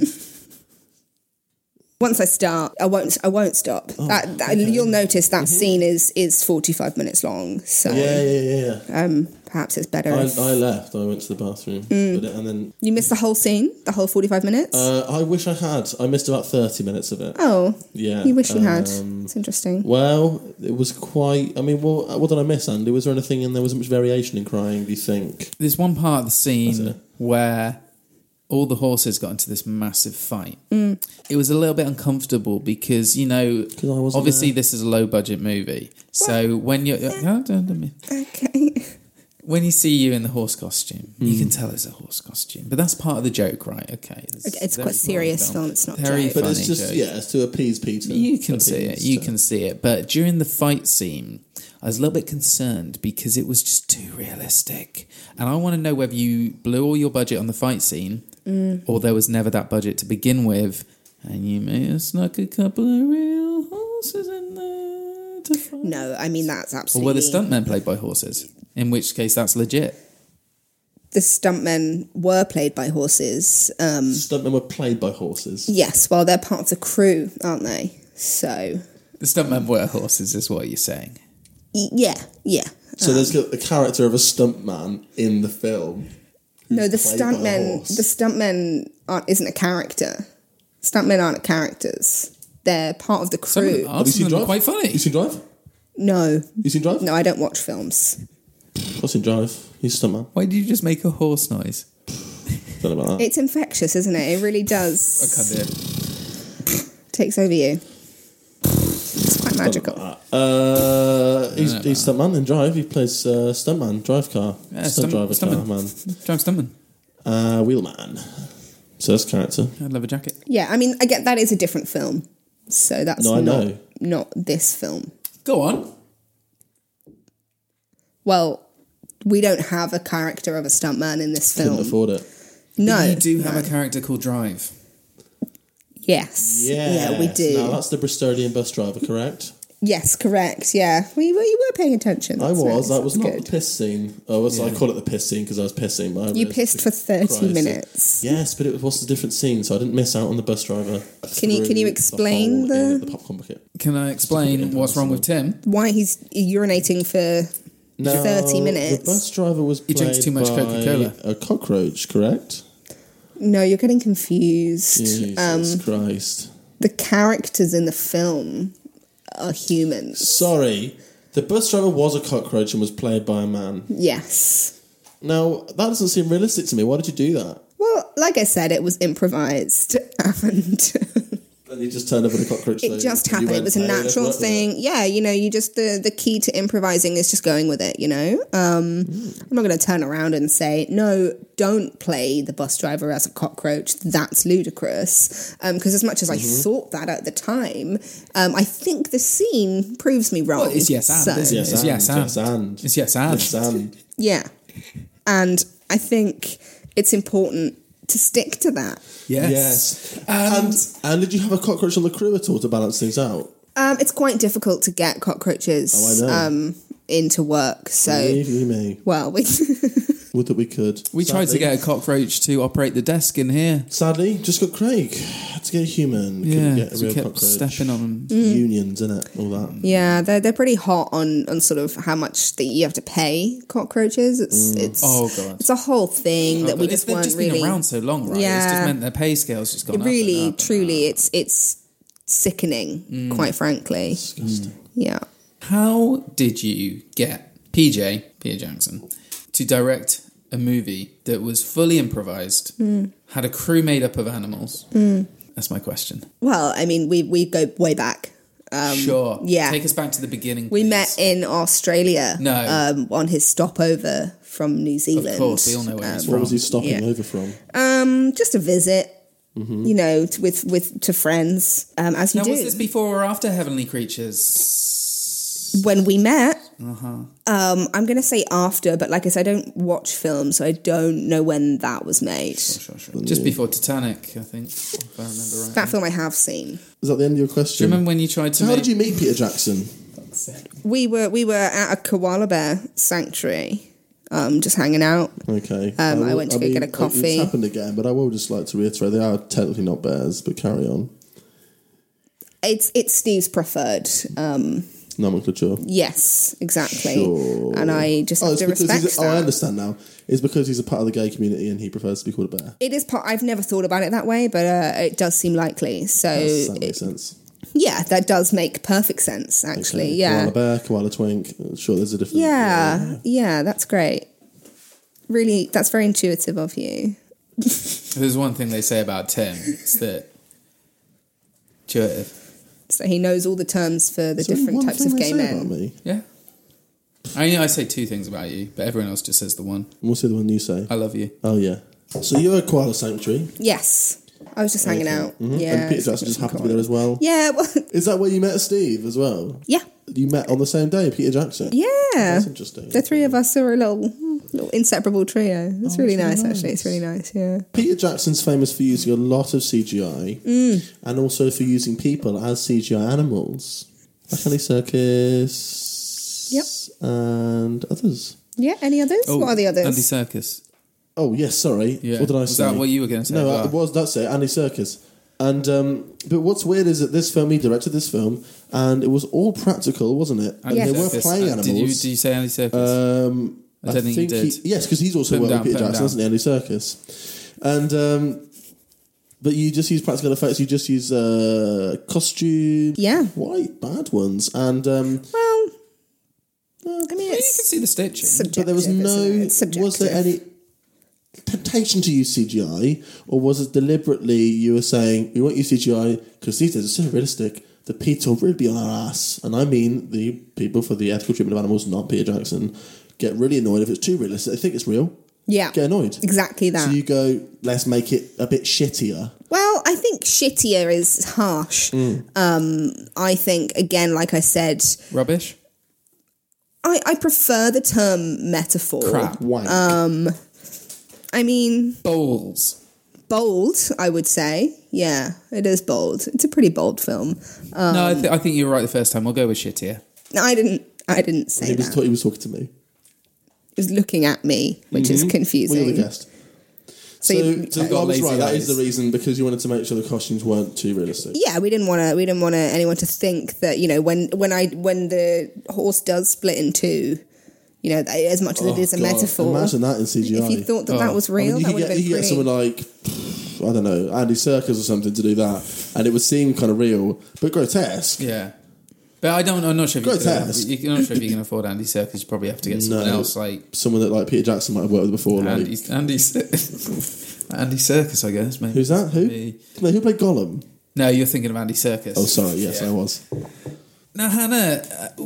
Once I start, I won't stop. Okay. You'll notice that scene is 45 minutes long. So yeah. Perhaps it's better. I left. I went to the bathroom, and then you missed the whole scene, the whole 45 minutes. I wish I had. I missed about 30 minutes of it. Oh, yeah. You wish you had. It's interesting. Well, it was quite. I mean, what did I miss, Andy? Was there anything, and there wasn't much variation in crying? Do you think? There's one part of the scene where all the horses got into this massive fight. It was a little bit uncomfortable because, obviously this is a low-budget movie. So when you're... Okay. When you see you in the horse costume, you can tell it's a horse costume. But that's part of the joke, right? Okay. It's quite a serious film. It's not very joke. funny. But it's just, it's to appease Peter. You can see it. You can see it. But during the fight scene, I was a little bit concerned because it was just too realistic. And I want to know whether you blew all your budget on the fight scene or there was never that budget to begin with and you may have snuck a couple of real horses in there to fight. No, I mean, that's absolutely... Or were the stuntmen played by horses? In which case, that's legit. The stuntmen were played by horses. Stuntmen were played by horses? Yes, well, they're part of the crew, aren't they? So... The stuntmen were horses, is what you're saying. Yeah. So there's the character of a stuntman in the film. No, the stuntmen isn't a character. Stuntmen aren't characters. They're part of the crew. Some of them are quite funny. You seen Drive? No. You seen Drive? No, I don't watch films. I've seen Drive. He's a stuntman. Why did you just make a horse noise? Don't know about that. It's infectious, isn't it? It really does. I can't do it. Takes over you. It's quite magical. He's stuntman in Drive. He plays stuntman, drive car. Yeah, stuntman. Drive stuntman. Wheelman. So that's character. I'd love a jacket. Yeah, I mean, I get that is a different film. So that's not this film. Go on. Well, We don't have a character of a stuntman in this film. Couldn't afford it. No. You do have a character called Drive. Yes. Yeah, we do. Now, that's the Bristolian bus driver, correct? Yes, correct. Yeah. You were paying attention. I was. That was not good. the piss scene. I call it the piss scene because I was pissing. But You pissed for 30 minutes. Yes, but it was a different scene, so I didn't miss out on the bus driver. Can you explain the popcorn bucket? Can I explain what's wrong with Tim? Why he's urinating for 30 minutes? The bus driver was played He drinks too much by Coca-Cola. a cockroach, correct? No, you're getting confused. Jesus Christ. The characters in the film are humans. Sorry, the bus driver was a cockroach and was played by a man. Yes. Now, that doesn't seem realistic to me. Why did you do that? Well, like I said, it was improvised and And you just turned up with a cockroach. it just happened. It was a natural thing. Yeah, you just the key to improvising is just going with it, I'm not going to turn around and say, no, don't play the bus driver as a cockroach. That's ludicrous. Because as much as I thought that at the time, I think the scene proves me wrong. Well, it's yes and, isn't it? It's yes and. It's yes and. Yes and. Yeah. And I think it's important to stick to that. Yes. And did you have a cockroach on the crew at all to balance things out? It's quite difficult to get cockroaches into work. So, believe you me. Well, Would that we could. We tried to get a cockroach to operate the desk in here. Sadly, just got Craig. Had to get a human. Couldn't get a real kept cockroach. stepping on them. Unions, innit? All that. Yeah, they're pretty hot on sort of how much that you have to pay cockroaches. It's Oh god, it's a whole thing that we just they've weren't just really been around so long, right? Yeah. It's just meant their pay scale's just gone up. Really, and up. truly, it's sickening. Quite frankly, Disgusting. yeah. How did you get Peter Jackson, to direct a movie that was fully improvised, had a crew made up of animals? That's my question. Well, I mean, we go way back. Sure. Yeah. Take us back to the beginning. We please. met in Australia. No. On his stopover from New Zealand. Of course, we all know where he's Where from. was he stopping Yeah. over from? Just a visit. To friends, as you Now, do. was this before or after Heavenly Creatures? When we met, I'm going to say after, but like I said, I don't watch films, so I don't know when that was made. Sure. Just before Titanic, I think, if I remember right. That film I have seen. Is that the end of your Do question? you remember when you tried to So how make... did you meet Peter Jackson? We were at a koala bear sanctuary, just hanging out. Okay. I went to go get a coffee. It's happened again, but I will just like to reiterate, they are technically not bears, but carry on. It's Steve's preferred. Nomenclature. Yes, exactly. Sure. And I just have it's to because respect he's that. I understand now. It's because he's a part of the gay community and he prefers to be called a bear. It is part. I've never thought about it that way, but it does seem likely. So That makes sense. yeah, that does make perfect sense. Actually, Okay. yeah. Koala bear, koala twink. Sure, there's a difference. Yeah, that's great. Really, that's very intuitive of you. There's one thing they say about Tim. It's that... Intuitive. So he knows all the terms for the Is there different one types thing of they gay say about men. me? Yeah. I say two things about you, but everyone else just says the one. What's the other one you say? I love you. Oh, yeah. So you're at Koala Sanctuary. Yes, I was just hanging out. Mhm. Yeah, And Peter Jackson just happened to be there as well. Yeah, well, Is that where you met Steve as well? yeah, You met on the same day, Peter Jackson? yeah. That's interesting. The three of us are a little inseparable trio. It's really that's nice, really actually. nice. It's really nice. Yeah. Peter Jackson's famous for using a lot of CGI and also for using people as CGI animals. Like Andy Serkis and others. Yeah. Any others? What are the others? Andy Serkis. Oh, yes, sorry. Yeah. What did I Was say? that what you were going to say? No, as well? that's it, Andy Serkis. And but what's weird is that this film, he directed this film, and it was all practical, wasn't it? And Andy they were Serkis. playing animals. Did you say Andy Serkis? I don't think you did. Yes, because he's also Put him worked down, with Peter put him Jackson, hasn't he? Andy Serkis. And but you just use practical effects. You just use costume, white bad ones, and well, I mean, You can see the stitching. subjective. but there was isn't no. it? It's subjective. Was there any temptation to use CGI, or was it deliberately you were saying we won't use CGI because these days it's so realistic that Peter will really be on our ass, and I mean the people for the ethical treatment of animals, not Peter Jackson, get really annoyed if it's too realistic. They think it's real. Yeah. Get annoyed. Exactly that. So you go, let's make it a bit shittier. Well, I think shittier is harsh. I think, again, like I said, Rubbish? I prefer the term metaphor. Crap. Wank. I mean, Bowls. bold, I would say. Yeah, it is bold. It's a pretty bold film. No, I think you were right the first time. We'll go with shit here. No, I didn't say that. He was talking to me. He was looking at me, which is confusing. We were the guest. So I was lazy right. That eyes. is the reason, because you wanted to make sure the costumes weren't too realistic. Yeah, we didn't want anyone to think that, you know, when the horse does split in two, you know, as much as it is a metaphor. Imagine that in CGI. If you thought that was real, that would have been you could pretty. get someone like, I don't know, Andy Serkis or something to do that, and it would seem kind of real, but grotesque. Yeah. But I'm not sure if Grotesque. you can afford Andy Serkis. You probably have to get someone else, like someone that like Peter Jackson might have worked with before. Andy Serkis, I guess. Maybe. Who's that? Who? No, who played Gollum? No, you're thinking of Andy Serkis. Oh, sorry. Yes, I was. Now, Hannah,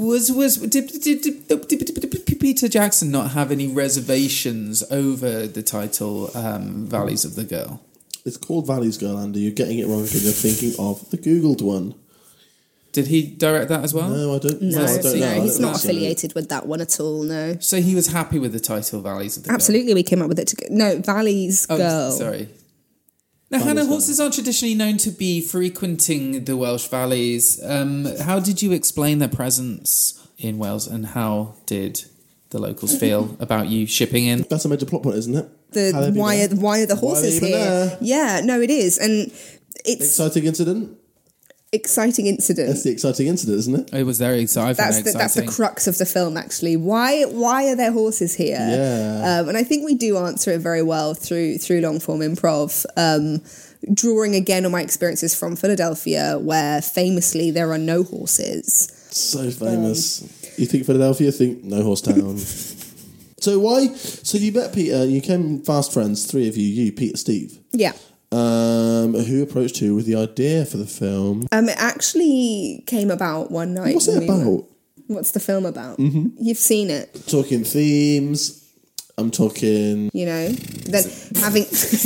did Peter Jackson not have any reservations over the title Valleys of the Girl? It's called Valley's Girl, Andy. You're getting it wrong because you're thinking of the Googled one. Did he direct that as well? No, I don't. No, I don't know. he's not affiliated with that one at all. No. So he was happy with the title Valleys of the Girl? Absolutely, we came up with it together. No, Valley's Girl. Sorry. Now, Hannah, horses are traditionally known to be frequenting the Welsh valleys. How did you explain their presence in Wales, and how did the locals feel about you shipping in? That's a major plot point, isn't it? Why are the horses here? There? Yeah, no, it is, and it's Exciting incident. exciting incident. That's the exciting incident, isn't it? It was very exciting. That's the crux of the film, actually. Why are there horses here? Yeah. And I think we do answer it very well through long form improv. Drawing again on my experiences from Philadelphia, where famously there are no horses. So famous. You think Philadelphia? Think no horse town. So why? So you met Peter. You became fast friends. Three of you, Peter, Steve. Yeah. Who approached who with the idea for the film? It actually came about one night. What's it about? What's the film about? Mm-hmm. You've seen it. Talking themes. I'm talking. You know, then having.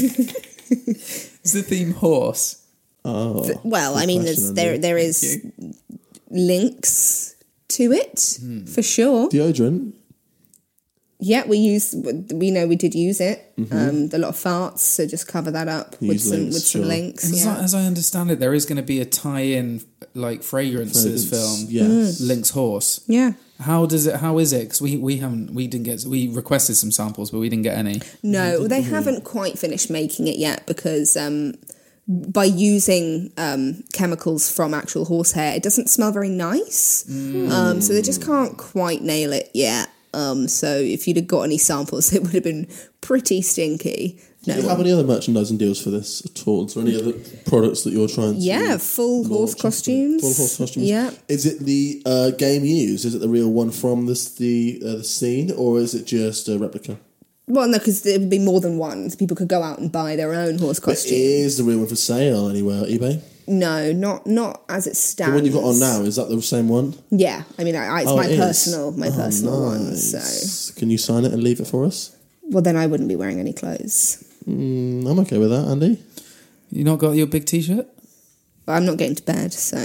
Is the theme horse? Oh. Well, I mean, there is links to it for sure. Deodorant. Yeah, we did use it. A lot of farts, so just cover that up with some links. As I understand it, there is going to be a tie-in, like fragrance to this film. Yes. Lynx horse. Yeah. How is it? Because we requested some samples, but we didn't get any. No, they haven't quite finished making it yet because by using chemicals from actual horsehair, it doesn't smell very nice. So they just can't quite nail it yet. So if you'd have got any samples, it would have been pretty stinky. Do you have any other merchandising deals for this at all? Is there any other products that you're trying to... Yeah, full horse costumes. Full horse costumes. Yeah. Is it the game used? Is it the real one from the scene, or is it just a replica? Well, no, because there would be more than one. So people could go out and buy their own horse costume. Is the real one for sale anywhere on eBay? No, not as it stands. The one you've got on now, is that the same one? Yeah, I mean, it's my personal one. Nice. So, can you sign it and leave it for us? Well, then I wouldn't be wearing any clothes. I'm okay with that, Andy. You not got your big T-shirt? But I'm not getting to bed, so.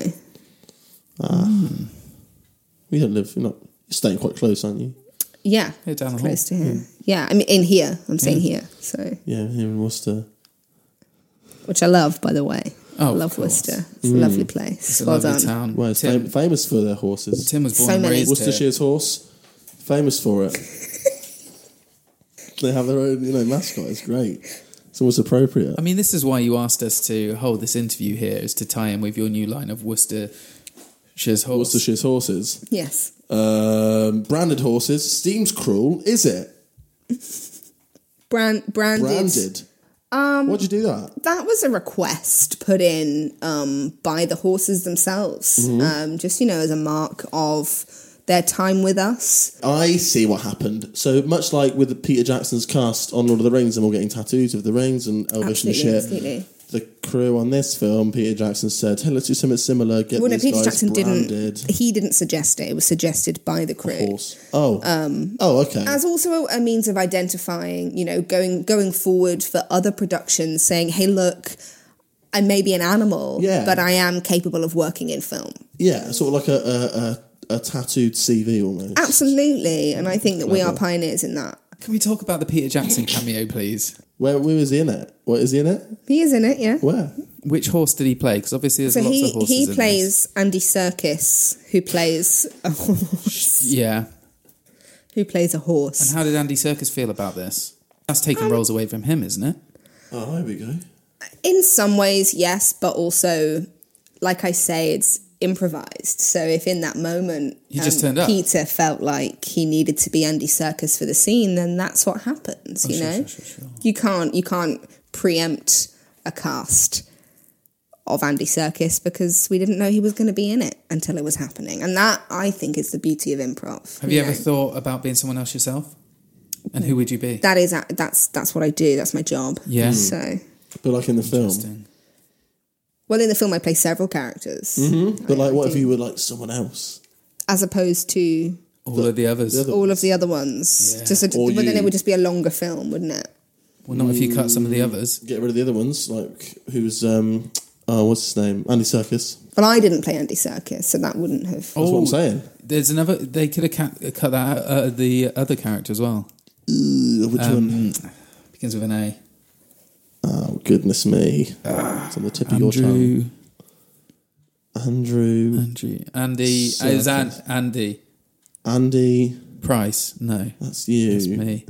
We don't live. You're staying quite close, aren't you? Yeah, Here down the close hall. to here. Yeah, I mean in here. I'm saying here. So. Yeah, here in Worcester. Which I love, by the way. Oh, I love of course. Worcester. It's a lovely place. It's a well lovely done. town. Well, it's Tim, famous for their horses. Tim was born So and many. raised here. Worcestershire's horse, famous for it. They have their own, mascot. It's great. It's almost appropriate. I mean, this is why you asked us to hold this interview here, is to tie in with your new line of Worcestershire's horse. Worcestershire's horses. Yes. Branded horses. Seems cruel, is it? Branded. Why'd you do that? That was a request put in by the horses themselves, just, as a mark of their time with us. I see what happened. So much like with Peter Jackson's cast on Lord of the Rings, and all getting tattoos of the rings and Elvish and shit. Absolutely. The crew on this film, Peter Jackson said, "Hey, let's do something similar. Get these Peter guys Jackson branded." He didn't suggest it. It was suggested by the crew. Of course. Okay. As also a means of identifying, going forward for other productions, saying, "Hey, look, I may be an animal, Yeah. but I am capable of working in film." Yeah, sort of like a tattooed CV almost. Absolutely, and I think that we are pioneers in that. Can we talk about the Peter Jackson cameo, please? Where is he in it? What is he in it? He is in it, yeah. Where? Which horse did he play? Because obviously there's lots of horses he in plays Andy Serkis, who plays a horse. this. Yeah. Who plays a horse. And how did Andy Serkis feel about this? That's taking roles away from him, isn't it? Oh, there we go. In some ways, yes, but also, like I say, it's improvised. So if in that moment He just turned up. Peter felt like he needed to be Andy Serkis for the scene, then that's what happens, you know? Sure. You can't preempt a cast of Andy Serkis because we didn't know he was going to be in it until it was happening. And that, I think, is the beauty of improv. Have you ever thought about being someone else yourself? And who would you be? That's what I do. That's my job. Yeah. So, But like in the film. Interesting. well, in the film, I play several characters. Mm-hmm. But like, what if you were like someone else? As opposed to All of the others. all of the other ones. Yeah. But then it would just be a longer film, wouldn't it? Well, not if you cut some of the others. Get rid of the other ones. Like, who's, what's his name? Andy Serkis. Well, I didn't play Andy Serkis, so that wouldn't have... That's what I'm saying. There's another. They could have cut that out, the other character as well. Which one? Begins with an A. Oh, goodness me. It's on the tip of your tongue. Andrew. Andy. Is that Andy? Andy. Price? No. That's you. That's me.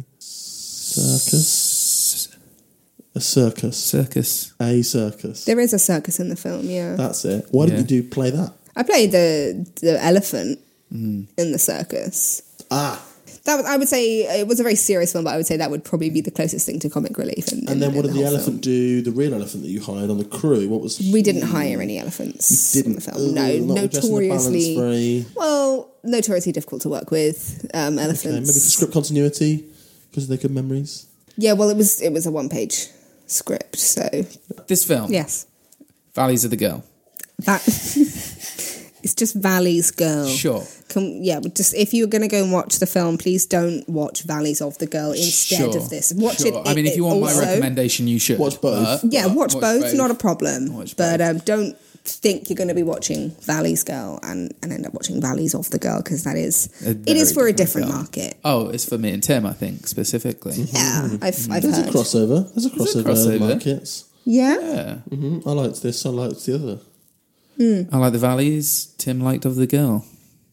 Circus. A circus. Circus. A circus. There is a circus in the film, yeah. That's it. Why did you play that? I played the elephant in the circus. I would say it was a very serious film, but I would say that would probably be the closest thing to comic relief. And then what did the elephant do? The real elephant that you hired on the crew? What was? We didn't hire any elephants. You didn't. In the film. No, notoriously. Well, notoriously difficult to work with. Elephants. Okay, maybe for script continuity because they're good memories. Yeah, well, it was a 1-page script. So This film. yes, Valleys of the Girl. that it's just Valley's Girl. Sure. But just if you're going to go and watch the film, please don't watch Valleys of the Girl instead of this. Watch it. I mean, if you want also, my recommendation, you should Watch both. watch both. Not a problem. Watch But both. don't think you're going to be watching Valley's Girl and end up watching Valleys of the Girl because it is for a different market. Oh, it's for me and Tim, I think, specifically. Yeah, I've heard. There's a crossover. There's a crossover markets. Yeah. Yeah. I liked this. I liked the other. I like the Valleys. Tim liked of the Girl.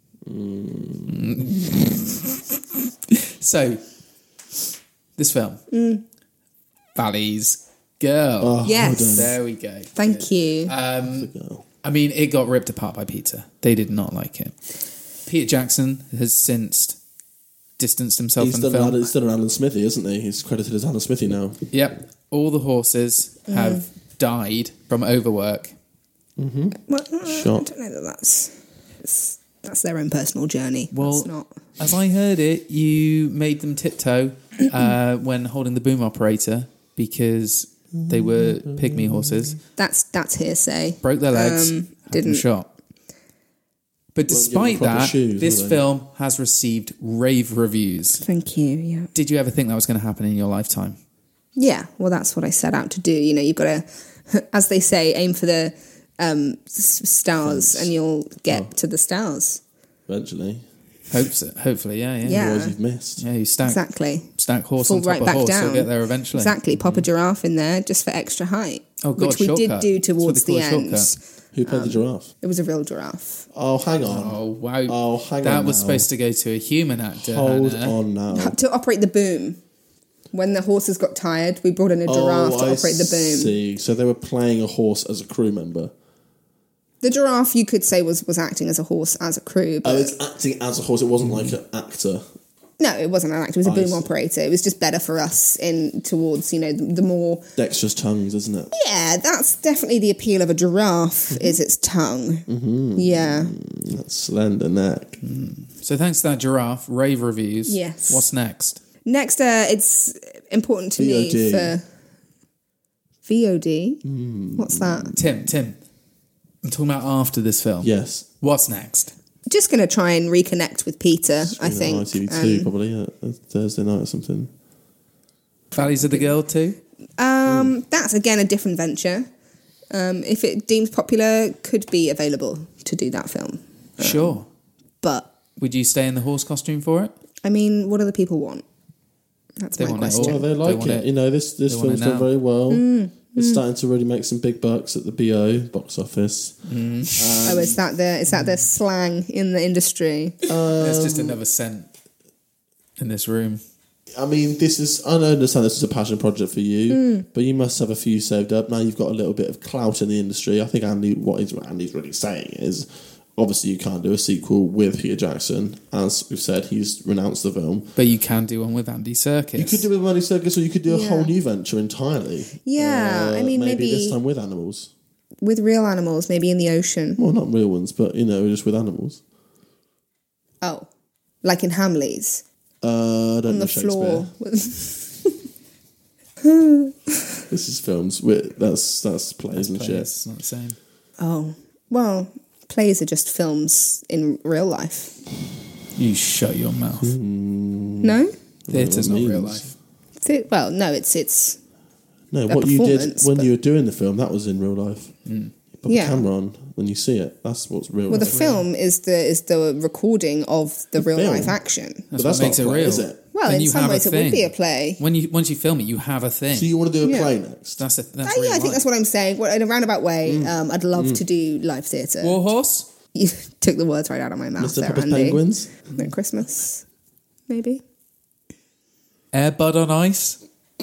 So, this film. Valleys Girl. Oh, Yes. well done. There we go. Thank you. The girl. I mean, it got ripped apart by Peter. They did not like it. Peter Jackson has since distanced himself from the film. He's still an Alan Smithy, isn't he? He's credited as Alan Smithy now. Yep. All the horses have died from overwork. Well, I Shot. don't know that's their own personal journey. Well, That's not. as I heard it, you made them tiptoe when holding the boom operator because they were pygmy horses. That's hearsay. Broke their legs, had them didn't. shot. But despite proper that, shoes, this were they? film has received rave reviews. Thank you. Yeah. Did you ever think that was going to happen in your lifetime? Yeah. Well, that's what I set out to do. You know, you've got to, as they say, aim for the stars, and you'll get to the stars. Eventually. Hopefully, yeah. Yeah. Otherwise you've missed. Yeah, you stack horse Fall on top right of back horse, down. you'll get there eventually. Exactly. Pop a giraffe in there just for extra height. Oh, God, which we did shortcut. do That's what towards they the call a end. shortcut. Who played the giraffe? It was a real giraffe. Oh, hang on. Oh, wow. Oh, hang that on was now. supposed to go to a human actor. Hold Hannah. on now. To operate the boom. When the horses got tired, we brought in a giraffe to operate the boom. See. So they were playing a horse as a crew member. The giraffe, you could say, was acting as a horse as a crew. But Oh, it's acting as a horse. It wasn't like an actor. no, it wasn't an actor. It was a boom see. operator. It was just better for us towards the more. Dexterous tongues, isn't it? Yeah, that's definitely the appeal of a giraffe is its tongue. Yeah. That slender neck. So thanks to that giraffe, rave reviews. Yes. What's next? Next, it's important to me VOD. for VOD. What's that? Tim. I'm talking about after this film. Yes. What's next? Just going to try and reconnect with Peter, I On think. ITV2 probably Thursday night or something. Valleys of the Girl too? That's again a different venture. If it deems popular, could be available to do that film. Sure. But Would you stay in the horse costume for it? I mean, what do the people want? That's my question. Well, they like it. You know, this film's done very well. It's starting to really make some big bucks at the BO box office. Is that the slang in the industry? There's just another cent in this room. I mean, I understand this is a passion project for you, but you must have a few saved up. Now you've got a little bit of clout in the industry. I think what Andy's really saying is, obviously you can't do a sequel with Peter Jackson. As we've said, he's renounced the film. But you can do one with Andy Serkis. You could do it with Andy Serkis, or you could do a whole new venture entirely. Yeah, I mean, maybe this time with animals. With real animals, maybe in the ocean. Well, not real ones, but, just with animals. Oh, like in Hamleys? I don't on know the floor. This is films. That's plays and shit. It's not the same. Oh, well, plays are just films in real life. You shut your mouth. No? Theatre's not real life. Well, no, it's no, what you did when you were doing the film, that was in real life. You put the camera on when you see it. That's what's real life. Well, the film is the recording of the real life action. That's what makes it real, is it? Well, in some ways it would be a play. Once you film it, you have a thing. So you want to do a play next? That's I think that's what I'm saying. In a roundabout way, I'd love to do live theatre. Warhorse? You took the words right out of my mouth Mr. there, Pepper's Andy. Penguins? No, Christmas, maybe. Air Bud on Ice?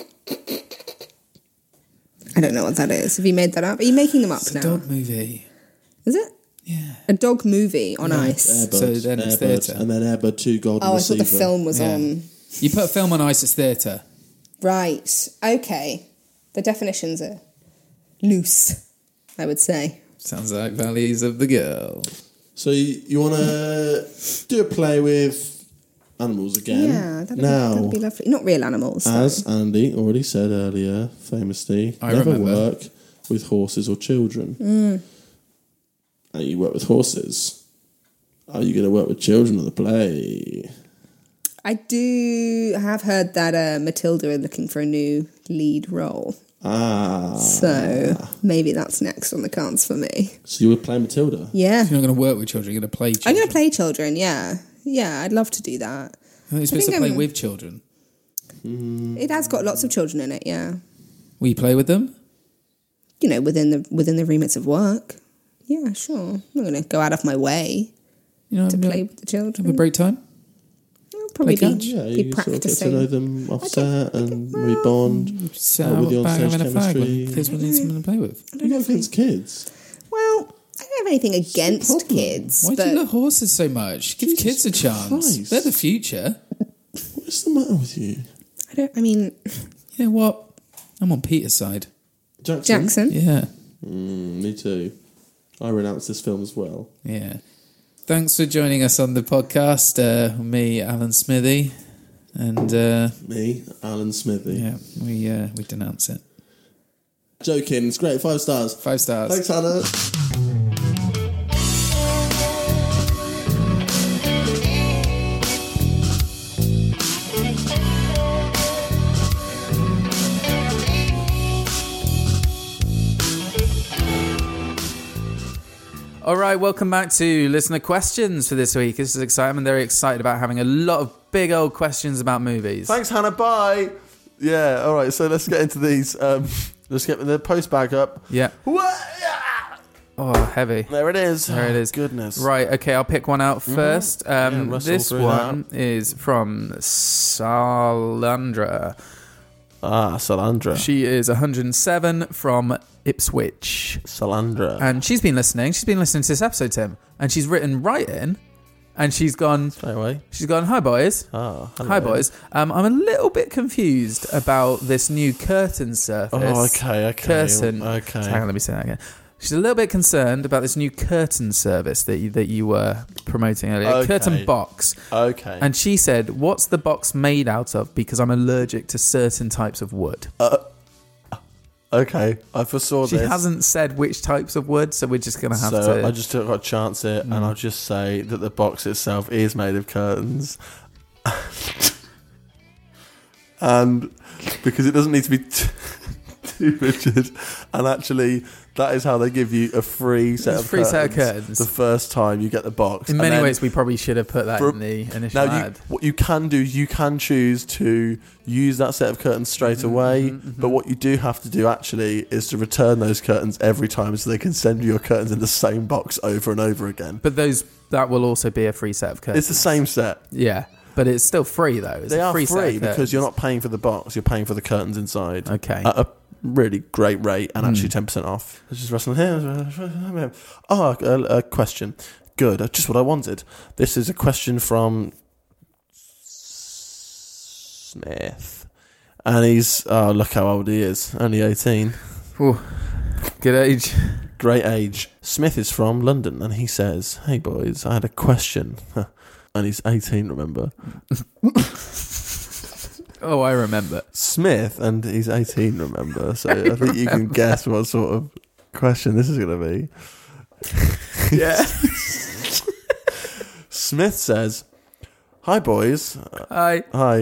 I don't know what that is. Have you made that up? Are you making them up now? It's a dog movie. Is it? Yeah. A dog movie on ice. Air Bud, So then it's theatre. And then Air Bud 2 Golden Receiver. I thought the film was on. You put a film on ice, it's theatre. Right. Okay. The definitions are loose, I would say. Sounds like Valleys of the Girl. So you want to do a play with animals again? Yeah, that'd be lovely. Not real animals. As Andy already said earlier, famously, never work with horses or children. And you work with horses. Are you going to work with children on the play? I have heard that Matilda are looking for a new lead role. So maybe that's next on the cards for me. So you would play Matilda? Yeah. You're not going to work with children, you're going to play children. I'm going to play children, yeah. Yeah, I'd love to do that. You're supposed to play with children. It has got lots of children in it, yeah. Will you play with them? Within the remits of work. Yeah, sure. I'm not going to go out of my way to play with the children. Have a break time? I'll probably you practicing. Sort of get to know them off set and maybe bond with the on-stage chemistry. Kids will need someone to play with. You're not against kids. Well, I don't have anything against kids. Why do you love horses so much? Give kids a chance. Christ. They're the future. What's the matter with you? You know what? I'm on Peter's side. Jackson? Yeah. Me too. I renounce this film as well. Yeah. Thanks for joining us on the podcast. Me, Alan Smithy, and me, Alan Smithy. Yeah, we denounce it. Joking. It's great. 5 stars. 5 stars. Thanks, Hannah. All right, welcome back to listener questions for this week. This is exciting. I'm very excited about having a lot of big old questions about movies. Thanks, Hannah. Bye. Yeah, all right, so let's get into these. Let's get the post back up. Yeah. Oh, heavy. There it is. There it is. Goodness. Right, okay, I'll pick one out first. This one that. is from Salandra. Salandra. She is 107 from Ipswich. Salandra. And she's been listening. She's been listening to this episode, Tim. And she's written right in. And she's gone... Stay away. She's gone, hi, boys. Oh, hello. Hi, boys. I'm a little bit confused about this new curtain surface. Oh, okay. Curtain. Okay. Hang on, let me say that again. She's a little bit concerned about this new curtain service that you were promoting earlier. Okay. Curtain box. Okay. And she said, what's the box made out of? Because I'm allergic to certain types of wood. Okay, I foresaw she this. She hasn't said which types of wood, so we're just going to have to... I just took a chance it, and I'll just say that the box itself is made of curtains. And because it doesn't need to be... too rigid. And actually, that is how they give you a free set of curtains the first time you get the box. In many ways, we probably should have put that in the initial ad. What you can do is you can choose to use that set of curtains straight away, but what you do have to do actually is to return those curtains every time so they can send you your curtains in the same box over and over again. But that will also be a free set of curtains. It's the same set. Yeah. But it's still free, though. They are free because you're not paying for the box. You're paying for the curtains inside. Okay. At a really great rate and actually 10% off. It's just wrestling here. Oh, a question. Good. Just what I wanted. This is a question from Smith. And he's... Oh, look how old he is. Only 18. Ooh, good age. Great age. Smith is from London and he says, "Hey, boys, I had a question." And he's 18, remember? Oh, I remember. Smith, and he's 18, remember? So I think you can guess what sort of question this is going to be. Yeah. Smith says, "Hi, boys." Hi.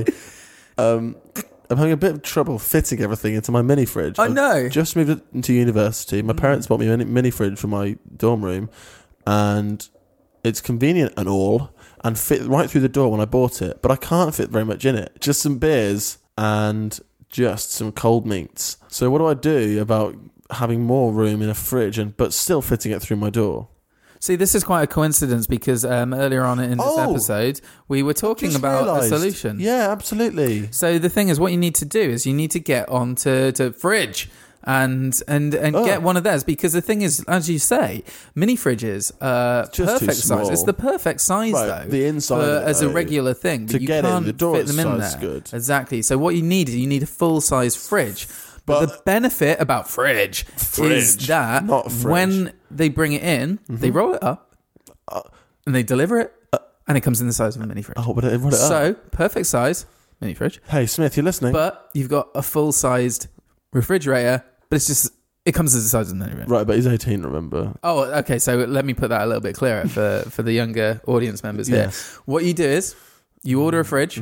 I'm having a bit of trouble fitting everything into my mini fridge. I know. Just moved into university. My parents bought me a mini fridge for my dorm room, and it's convenient and all, and fit right through the door when I bought it, but I can't fit very much in it. Just some beers and just some cold meats. So what do I do about having more room in a fridge but still fitting it through my door? See, this is quite a coincidence because earlier on in this episode, we were talking about a solution. Yeah, absolutely. So the thing is, what you need to do is you need to get onto Fridge and get one of theirs, because the thing is, as you say, mini fridges are perfect size. It's the perfect size though. The inside as a regular thing, but you can't fit them in there. Good. Exactly. So what you need is a full size fridge. But the benefit about fridge is that when they bring it in, they roll it up and they deliver it, and it comes in the size of a mini fridge. Oh, but they roll it up. So perfect size mini fridge. Hey Smith, you're listening? But you've got a full sized refrigerator. But it comes as the size of the mini fridge. Right, but he's 18, remember? Oh, okay. So let me put that a little bit clearer for the younger audience members here. Yes. What you do is you order a fridge.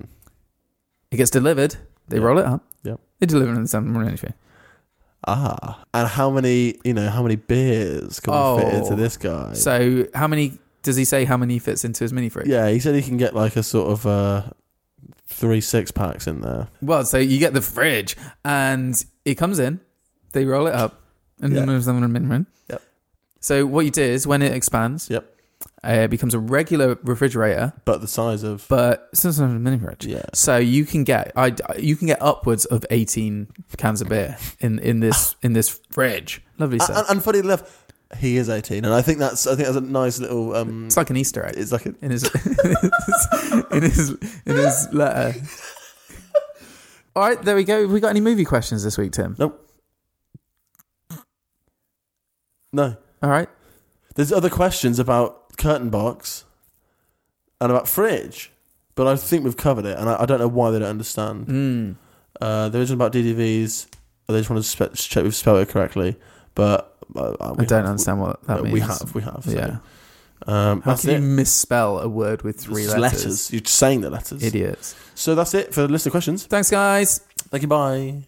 It gets delivered. They roll it up. Yep. They deliver it in the same mini fridge. And how many beers can we fit into this guy? So does he say how many fits into his mini fridge? Yeah, he said he can get like a sort of 3 6-packs in there. Well, so you get the fridge and it comes in, they roll it up and then moves them in a mini fridge. Yep. So what you do is when it expands, it becomes a regular refrigerator, but the size of it's a mini fridge. Yeah. So you can get upwards of 18 cans of beer in this fridge. Lovely stuff. And funny enough, he is 18, and I think that's a nice little. It's like an Easter egg. It's like in his in his letter. All right, there we go. Have we got any movie questions this week, Tim? Nope. No. All right. There's other questions about curtain box and about fridge, but I think we've covered it, and I don't know why they don't understand. There is one about DDVs. They just want to check we've spelled it correctly, but I don't understand what that means. We have. So. Yeah. How can you misspell a word with 3 letters? You're just saying the letters. Idiots. So that's it for the list of questions. Thanks, guys. Thank you. Bye.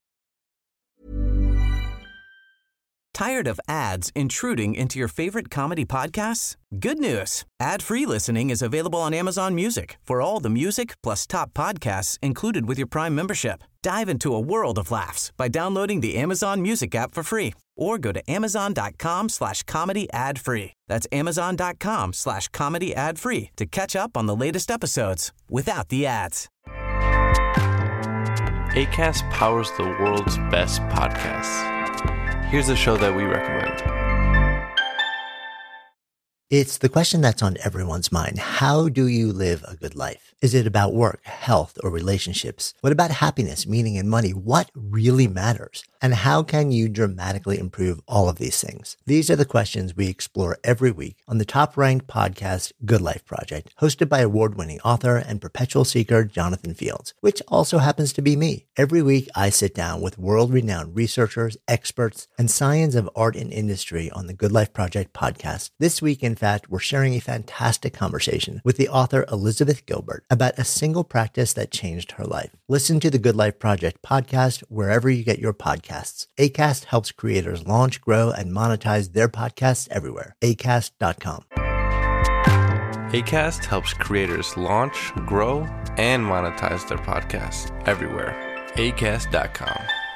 Tired of ads intruding into your favorite comedy podcasts? Good news. Ad-free listening is available on Amazon Music for all the music plus top podcasts included with your Prime membership. Dive into a world of laughs by downloading the Amazon Music app for free or go to amazon.com/comedy ad-free. That's amazon.com/comedy ad-free to catch up on the latest episodes without the ads. Acast powers the world's best podcasts. Here's a show that we recommend. It's the question that's on everyone's mind. How do you live a good life? Is it about work, health, or relationships? What about happiness, meaning, and money? What really matters? And how can you dramatically improve all of these things? These are the questions we explore every week on the top-ranked podcast, Good Life Project, hosted by award-winning author and perpetual seeker Jonathan Fields, which also happens to be me. Every week, I sit down with world-renowned researchers, experts, and scions of art and industry on the Good Life Project podcast. This week in fact, we're sharing a fantastic conversation with the author Elizabeth Gilbert about a single practice that changed her life. Listen to the Good Life Project podcast wherever you get your podcasts. Acast helps creators launch, grow, and monetize their podcasts everywhere. Acast.com. Acast helps creators launch, grow, and monetize their podcasts everywhere. Acast.com.